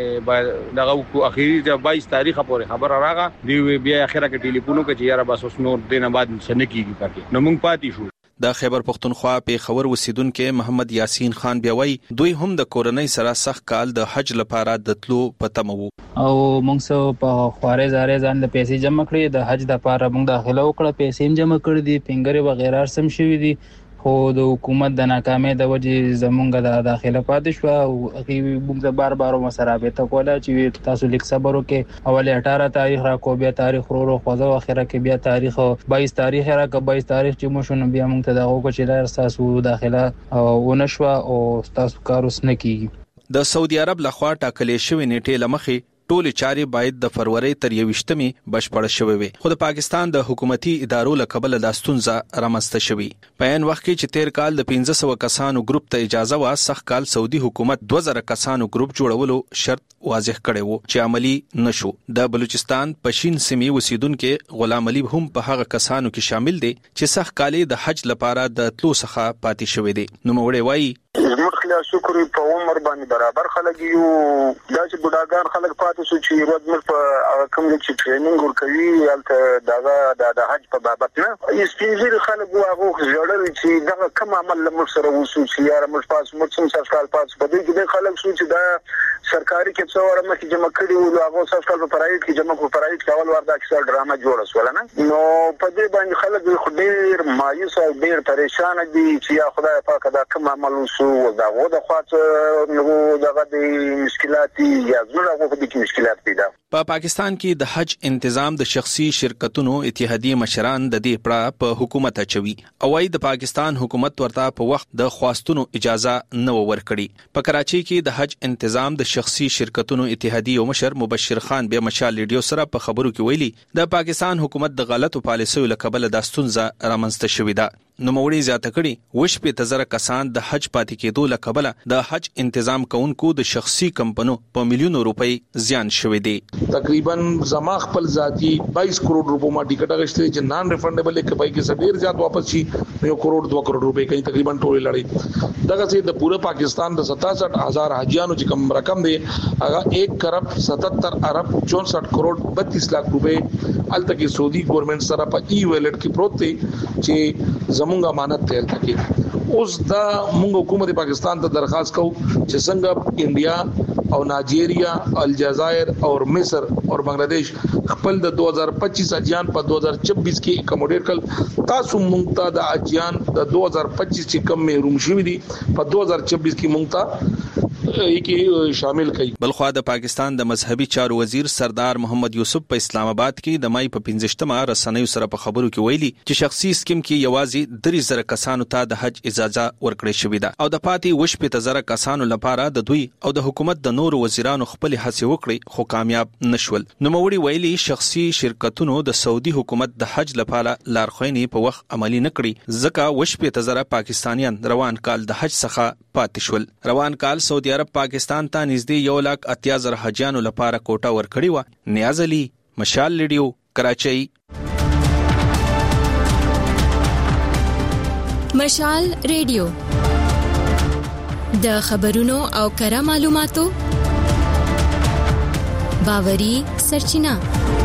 باندې دغه اخیری د بایس تاریخ پورې خبر راغله دی بیا اخیره کې ټلیفون وکړي چې یاره بس اوس نور دینه بعد څه نه کیږي پکې نو مونږ پاتې شو. د خیبر پختونخوا په خبر وسیدونکو محمد یاسین خان بیاوي دوی هم د کورنۍ سره سخت کال د حج لپاره د تلو پته مو او موږ سو په خوارې زارې ځان د پیسې جمع کړې د حج لپاره موږ داخله وکړه پیسې جمع کړې دي پنګره وغیرہ سم شوې دي خو د حکومت د ناکامۍ د وجې زمونږ د داخله پاتې شو او هغه موږ د بار بار مسرابته کوله چې تاسو لیک صبر وکړئ اول اټھارہ تاریخ را کو بیا تاریخ ورو ورو خوځو اخره کې بیا تاریخ بایس تاریخ را کو بایس تاریخ چې مو شنو بیا موږ ته دغه کو چې تاسو داخله او نشوا او تاسو کار اوس نه کیږي. د سعودي عرب لخوا ټاکلې شوی نیټه لمخې ټول چاري باید د فروری تر یوشتمي بشپړ شوي وي خو د پاکستان د حکومتي ادارو لقبل د استونزه رامسته شوي. په ان وخت کې چې تیر کال د پنځه سوه کسانو ګروپ ته اجازه وا سخت کال سعودي حکومت دوه زره کسانو ګروپ جوړولو شرط واضح کړی وو چې عملی نشو. د بلوچستان پشین سیمې اوسیدونکو غلام علي هم په هغه کسانو کې شامل دي چې سخت کالي د حج لپاره د تلو څخه پاتې شوي دي. نو موړې وایي مخلا شکر په عمر باندې برابر خلک یو دا چې بډاګان خلک پاتې شو چې ورځ مر په کوم چې ټریننګ ورکوي الته دا د حج په بابت نه سپینځير خلک واغو ژړل چې دا کوم عمل لمر سره وسو چې یاره مر پاس مر څوم سرکال پاس په دې کې د خلک سوچ دا سرکاري کې څو ورمه کې جمع کړي او هغه سرکال په پرایویټ کې جمع په پرایویټ کې اول وردا کې ډرامه جوړه سول نه نو په دې باندې خلک ډېر مایوس او ډېر پریشان دي چې یا خدای پاک دا کوم عمل وسو دغه د خاص نو دغه د مشکلات یا زړه غو د مشکلات پیدا په پا پاکستان کې د حج تنظیم د شخصي شرکتونو اتحادیه مشران د دې پړه په حکومت اچوي او وايي د پاکستان حکومت ورته په وخت د خواستونو اجازه نه ورکړي. په کراچي کې د حج تنظیم د شخصي شرکتونو اتحادیه مشر مبشر خان به مشال ریډیو سره په خبرو کې ویلي د پاکستان حکومت د غلطو پالیسیو لکبل د ستونزه رامنځته شوې ده. نو موري زیاته کړي وش په تزره کسان د حج پاتې کېدو لکبل د حج تنظیم کوونکو د شخصي کمپنو په میلیونو روپۍ زیان شوې دي. تقریبا زما خپل ذاتی بائیس کروڑ روپو ما ټیکټ اغشته چې نان ریفندبل کې پای کې ډیر زیات واپس شي یو کروڑ دوه کروڑ روپۍ کوي تقریبا ټول لړۍ دغه چې د پوره پاکستان د ستاسठ هزار حاجیانو چې کم رقم دی هغه ایک کرب ستتر ارب چونسठ کروڑ بتیس لاکھ روپۍ الته کې سعودي ګورنمنت سره په ای ویلټ کې پروت دی چې زمونږ امانت تل تکي. اوس دا موږ حکومت پاکستان ته درخواست کوو چې څنګه انډیا او نایجیریا الجزائر او مصر او بنگلاديش خپل د دو ہزار پچیس اجیان په دو ہزار چوبیس کې اکوموډیټ کړ تاسو موږ ته د اجیان د دو ہزار پچیس چې کم محروم شوي دي په دو ہزار چوبیس کې موږ ته کې شامل کړي. بلخوا د پاکستان د مذهبي چارو وزیر سردار محمد یوسف په اسلام آباد کې د مای په پنځشتمه رسنیو سره په خبرو کې ویلي چې شخصي سکیم کې یوازې درې زره کسانو ته د حج اجازه ورکړې شوې ده او د پاتې وش په تزره کسانو لپاره د دوی او د حکومت د نورو وزیرانو خپل هڅې وکړي خو کامیاب نشول. نو موري ویلي شخصي شرکتونو د سعودي حکومت د حج لپاره لارښوونې په وخت عملی نه کړې ځکه وش په تزره پاکستانیان روان کال د حج څخه پاتې شول. روان کال سعودي عرب پاکستان ته نږدې یو لک اتیا زره حجیانو لپاره کوټه ورکړې و. نیاز علي مشال ریډیو کراچۍ. مشال ریډیو د خبرونو او کره معلوماتو باوري سرچینه.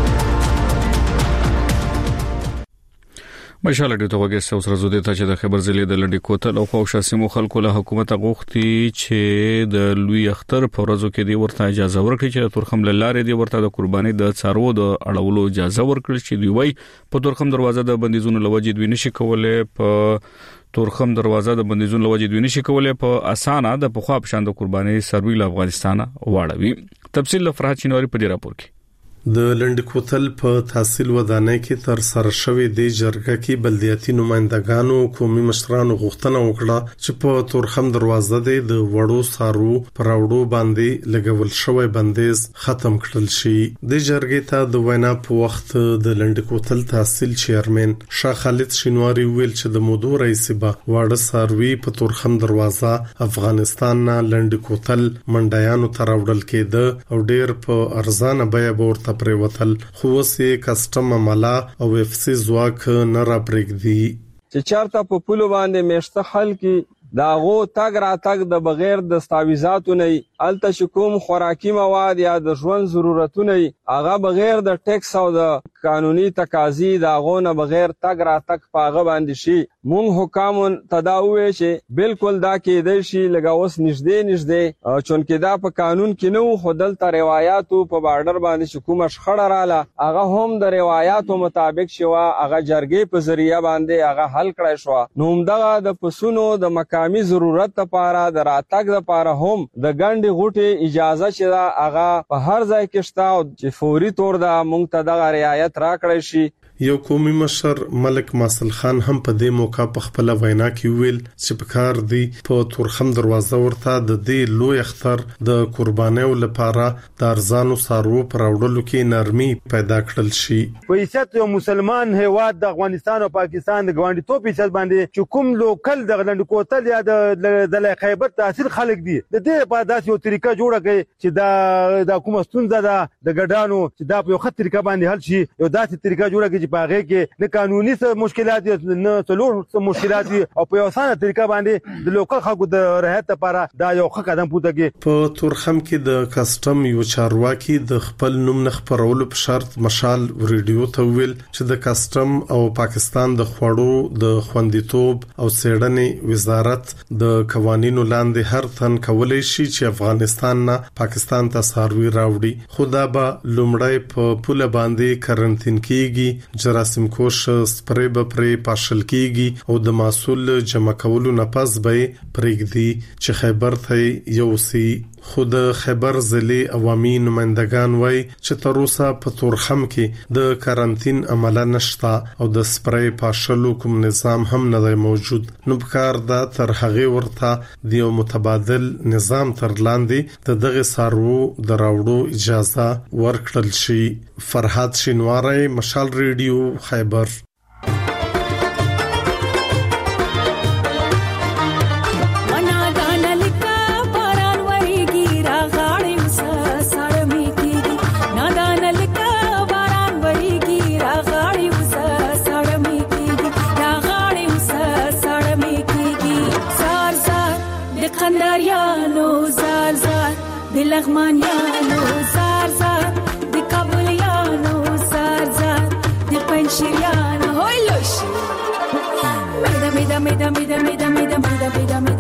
مشال ډیو ته وګورئ اوس راځو د ته چې د خبر زلي د لنډي کوتل او خوښ سیمو خلکو له حکومت غوښتي چې د لوی اختر په ورځو کې دی ورته اجازه ورکړي چې تورخم لارې دی ورته د قرباني د څارو د اړولو اجازه ورکړي چې دی وای په تورخم دروازه د بندیزونو لوجې دوی نشي کولای په تورخم دروازه د بندیزونو لوجې دوی نشي کولای په اسانه د پخوا په شان د قرباني سروي له افغانستان واړوي. تفصیل فرحت چینواری په دې راپور کې. د لنډ کوتل په تحصیل ودانۍ کې تر سره شوې د جرګه کې بلدیاتي نمائندګانو قومي مشرانو غوښتنه وکړه چې په تورخم دروازه د وړو سارو پراوډو باندې لګول شوی بندیز ختم کړل شي. د جرګې ته د وینا په وخت د لنډ کوتل تحصیل چیرمن شاه خالد شینواری ویل چې د مودو رئیس به وړ ساروي په تورخم دروازه افغانستان نه لنډ کوتل منډیانو ته راوړل کېده او ډیر په ارزانه بیه ورته پریوتل خو سه کسٹم عملا او اف سی زواک نه را پرېږدي چې چارته په پولو باندې مشته حل کې داغو تاګ را تاګ د بغیر د دستاویزاتو نه الته شکوم خوراکي مواد یا د ژوند ضرورتونه هغه بغیر د ټیکس او د قانوني تقاضي داغو نه بغیر تاګ را تاګ پاغه باندې شي. مونږ حکام تداوی چې بالکل دا کې د شي لګاوس نږدې نږدې چونکې دا په قانون کې نو خودل تر روایتو په بارډر باندې شکوم شخړه رااله هغه هم د روایتو مطابق شوا هغه جرګې په ذریعہ باندې هغه حل کړای شو. نو همدغه د پسونو د مقامی ضرورت لپاره د راتګ لپاره هم د ګڼ غوټي اجازه چې دا هغه په هر ځای کې شته او چې فوري تور دا مونږ ته د رعایت راکړی شي. یو قومي مشر ملک ماسل خان هم په دې موقع په خپل وینا کې ویل چې په کار دی په تورخم دروازه ورته د دې لوی اختر د قربانیو لپاره د ارزانو سارو پر وړلو کې نرمي پیدا کړل شي. په حیثیت یو مسلمان هیواد د افغانستان او پاکستان د ګوانډي توپ حیثیت باندې چې کوم لوکل د لنډ کوتل یا د د خیبر تحصیل خلک دي د دې په داسې یو طریقه جوړه کړي چې دا د کومه ستونزه ده د ګډانو چې دا په یو خط طریقه باندې حل شي. یو داسې طریقه جوړه کړي باغې کې نه قانوني څه مشکلات نه څلور څه مشکلات او په اسانه طریقه باندې د لوکل خلکو د رعایت لپاره دا یو ښه قدم پورته کړي. په تورخم کې د کسٹم یو چارواکي د خپل نوم نه خبرولو په شرط مشال ریډیو ته ویل چې د کسٹم او پاکستان د خوړو د خوندیتوب او څېړنې وزارت د قوانینو لاندې هر تن کولای شي چې افغانستان نه پاکستان ته ساروي راوړي. خدا به لومړی په پوله باندې کرنټین کیږي جراثیم کوش سپری به پرې پاشل کیږي او د محصول جمع کولو نه پس به پرېږدي چې خیبر ته یوسي. خود خیبر ضلع عوامي نمائندگان وای چې تر اوسه په تورخم کې د کارانتین عمل نشتا او د سپری پاشلو کوم نظام هم نه دی موجود. نو بکار دا تر هغه ورته د متبادل نظام تر لاندې د دغه سارو د راوړو اجازه ورکړل شي. فرحات شینواری، مشال ریډیو، خیبر. لغمانيانو زار زار دي كابوليانو زار زار دي بنشيريانو هوي لوش ميدا ميدا ميدا ميدا ميدا ميدا ميدا ميدا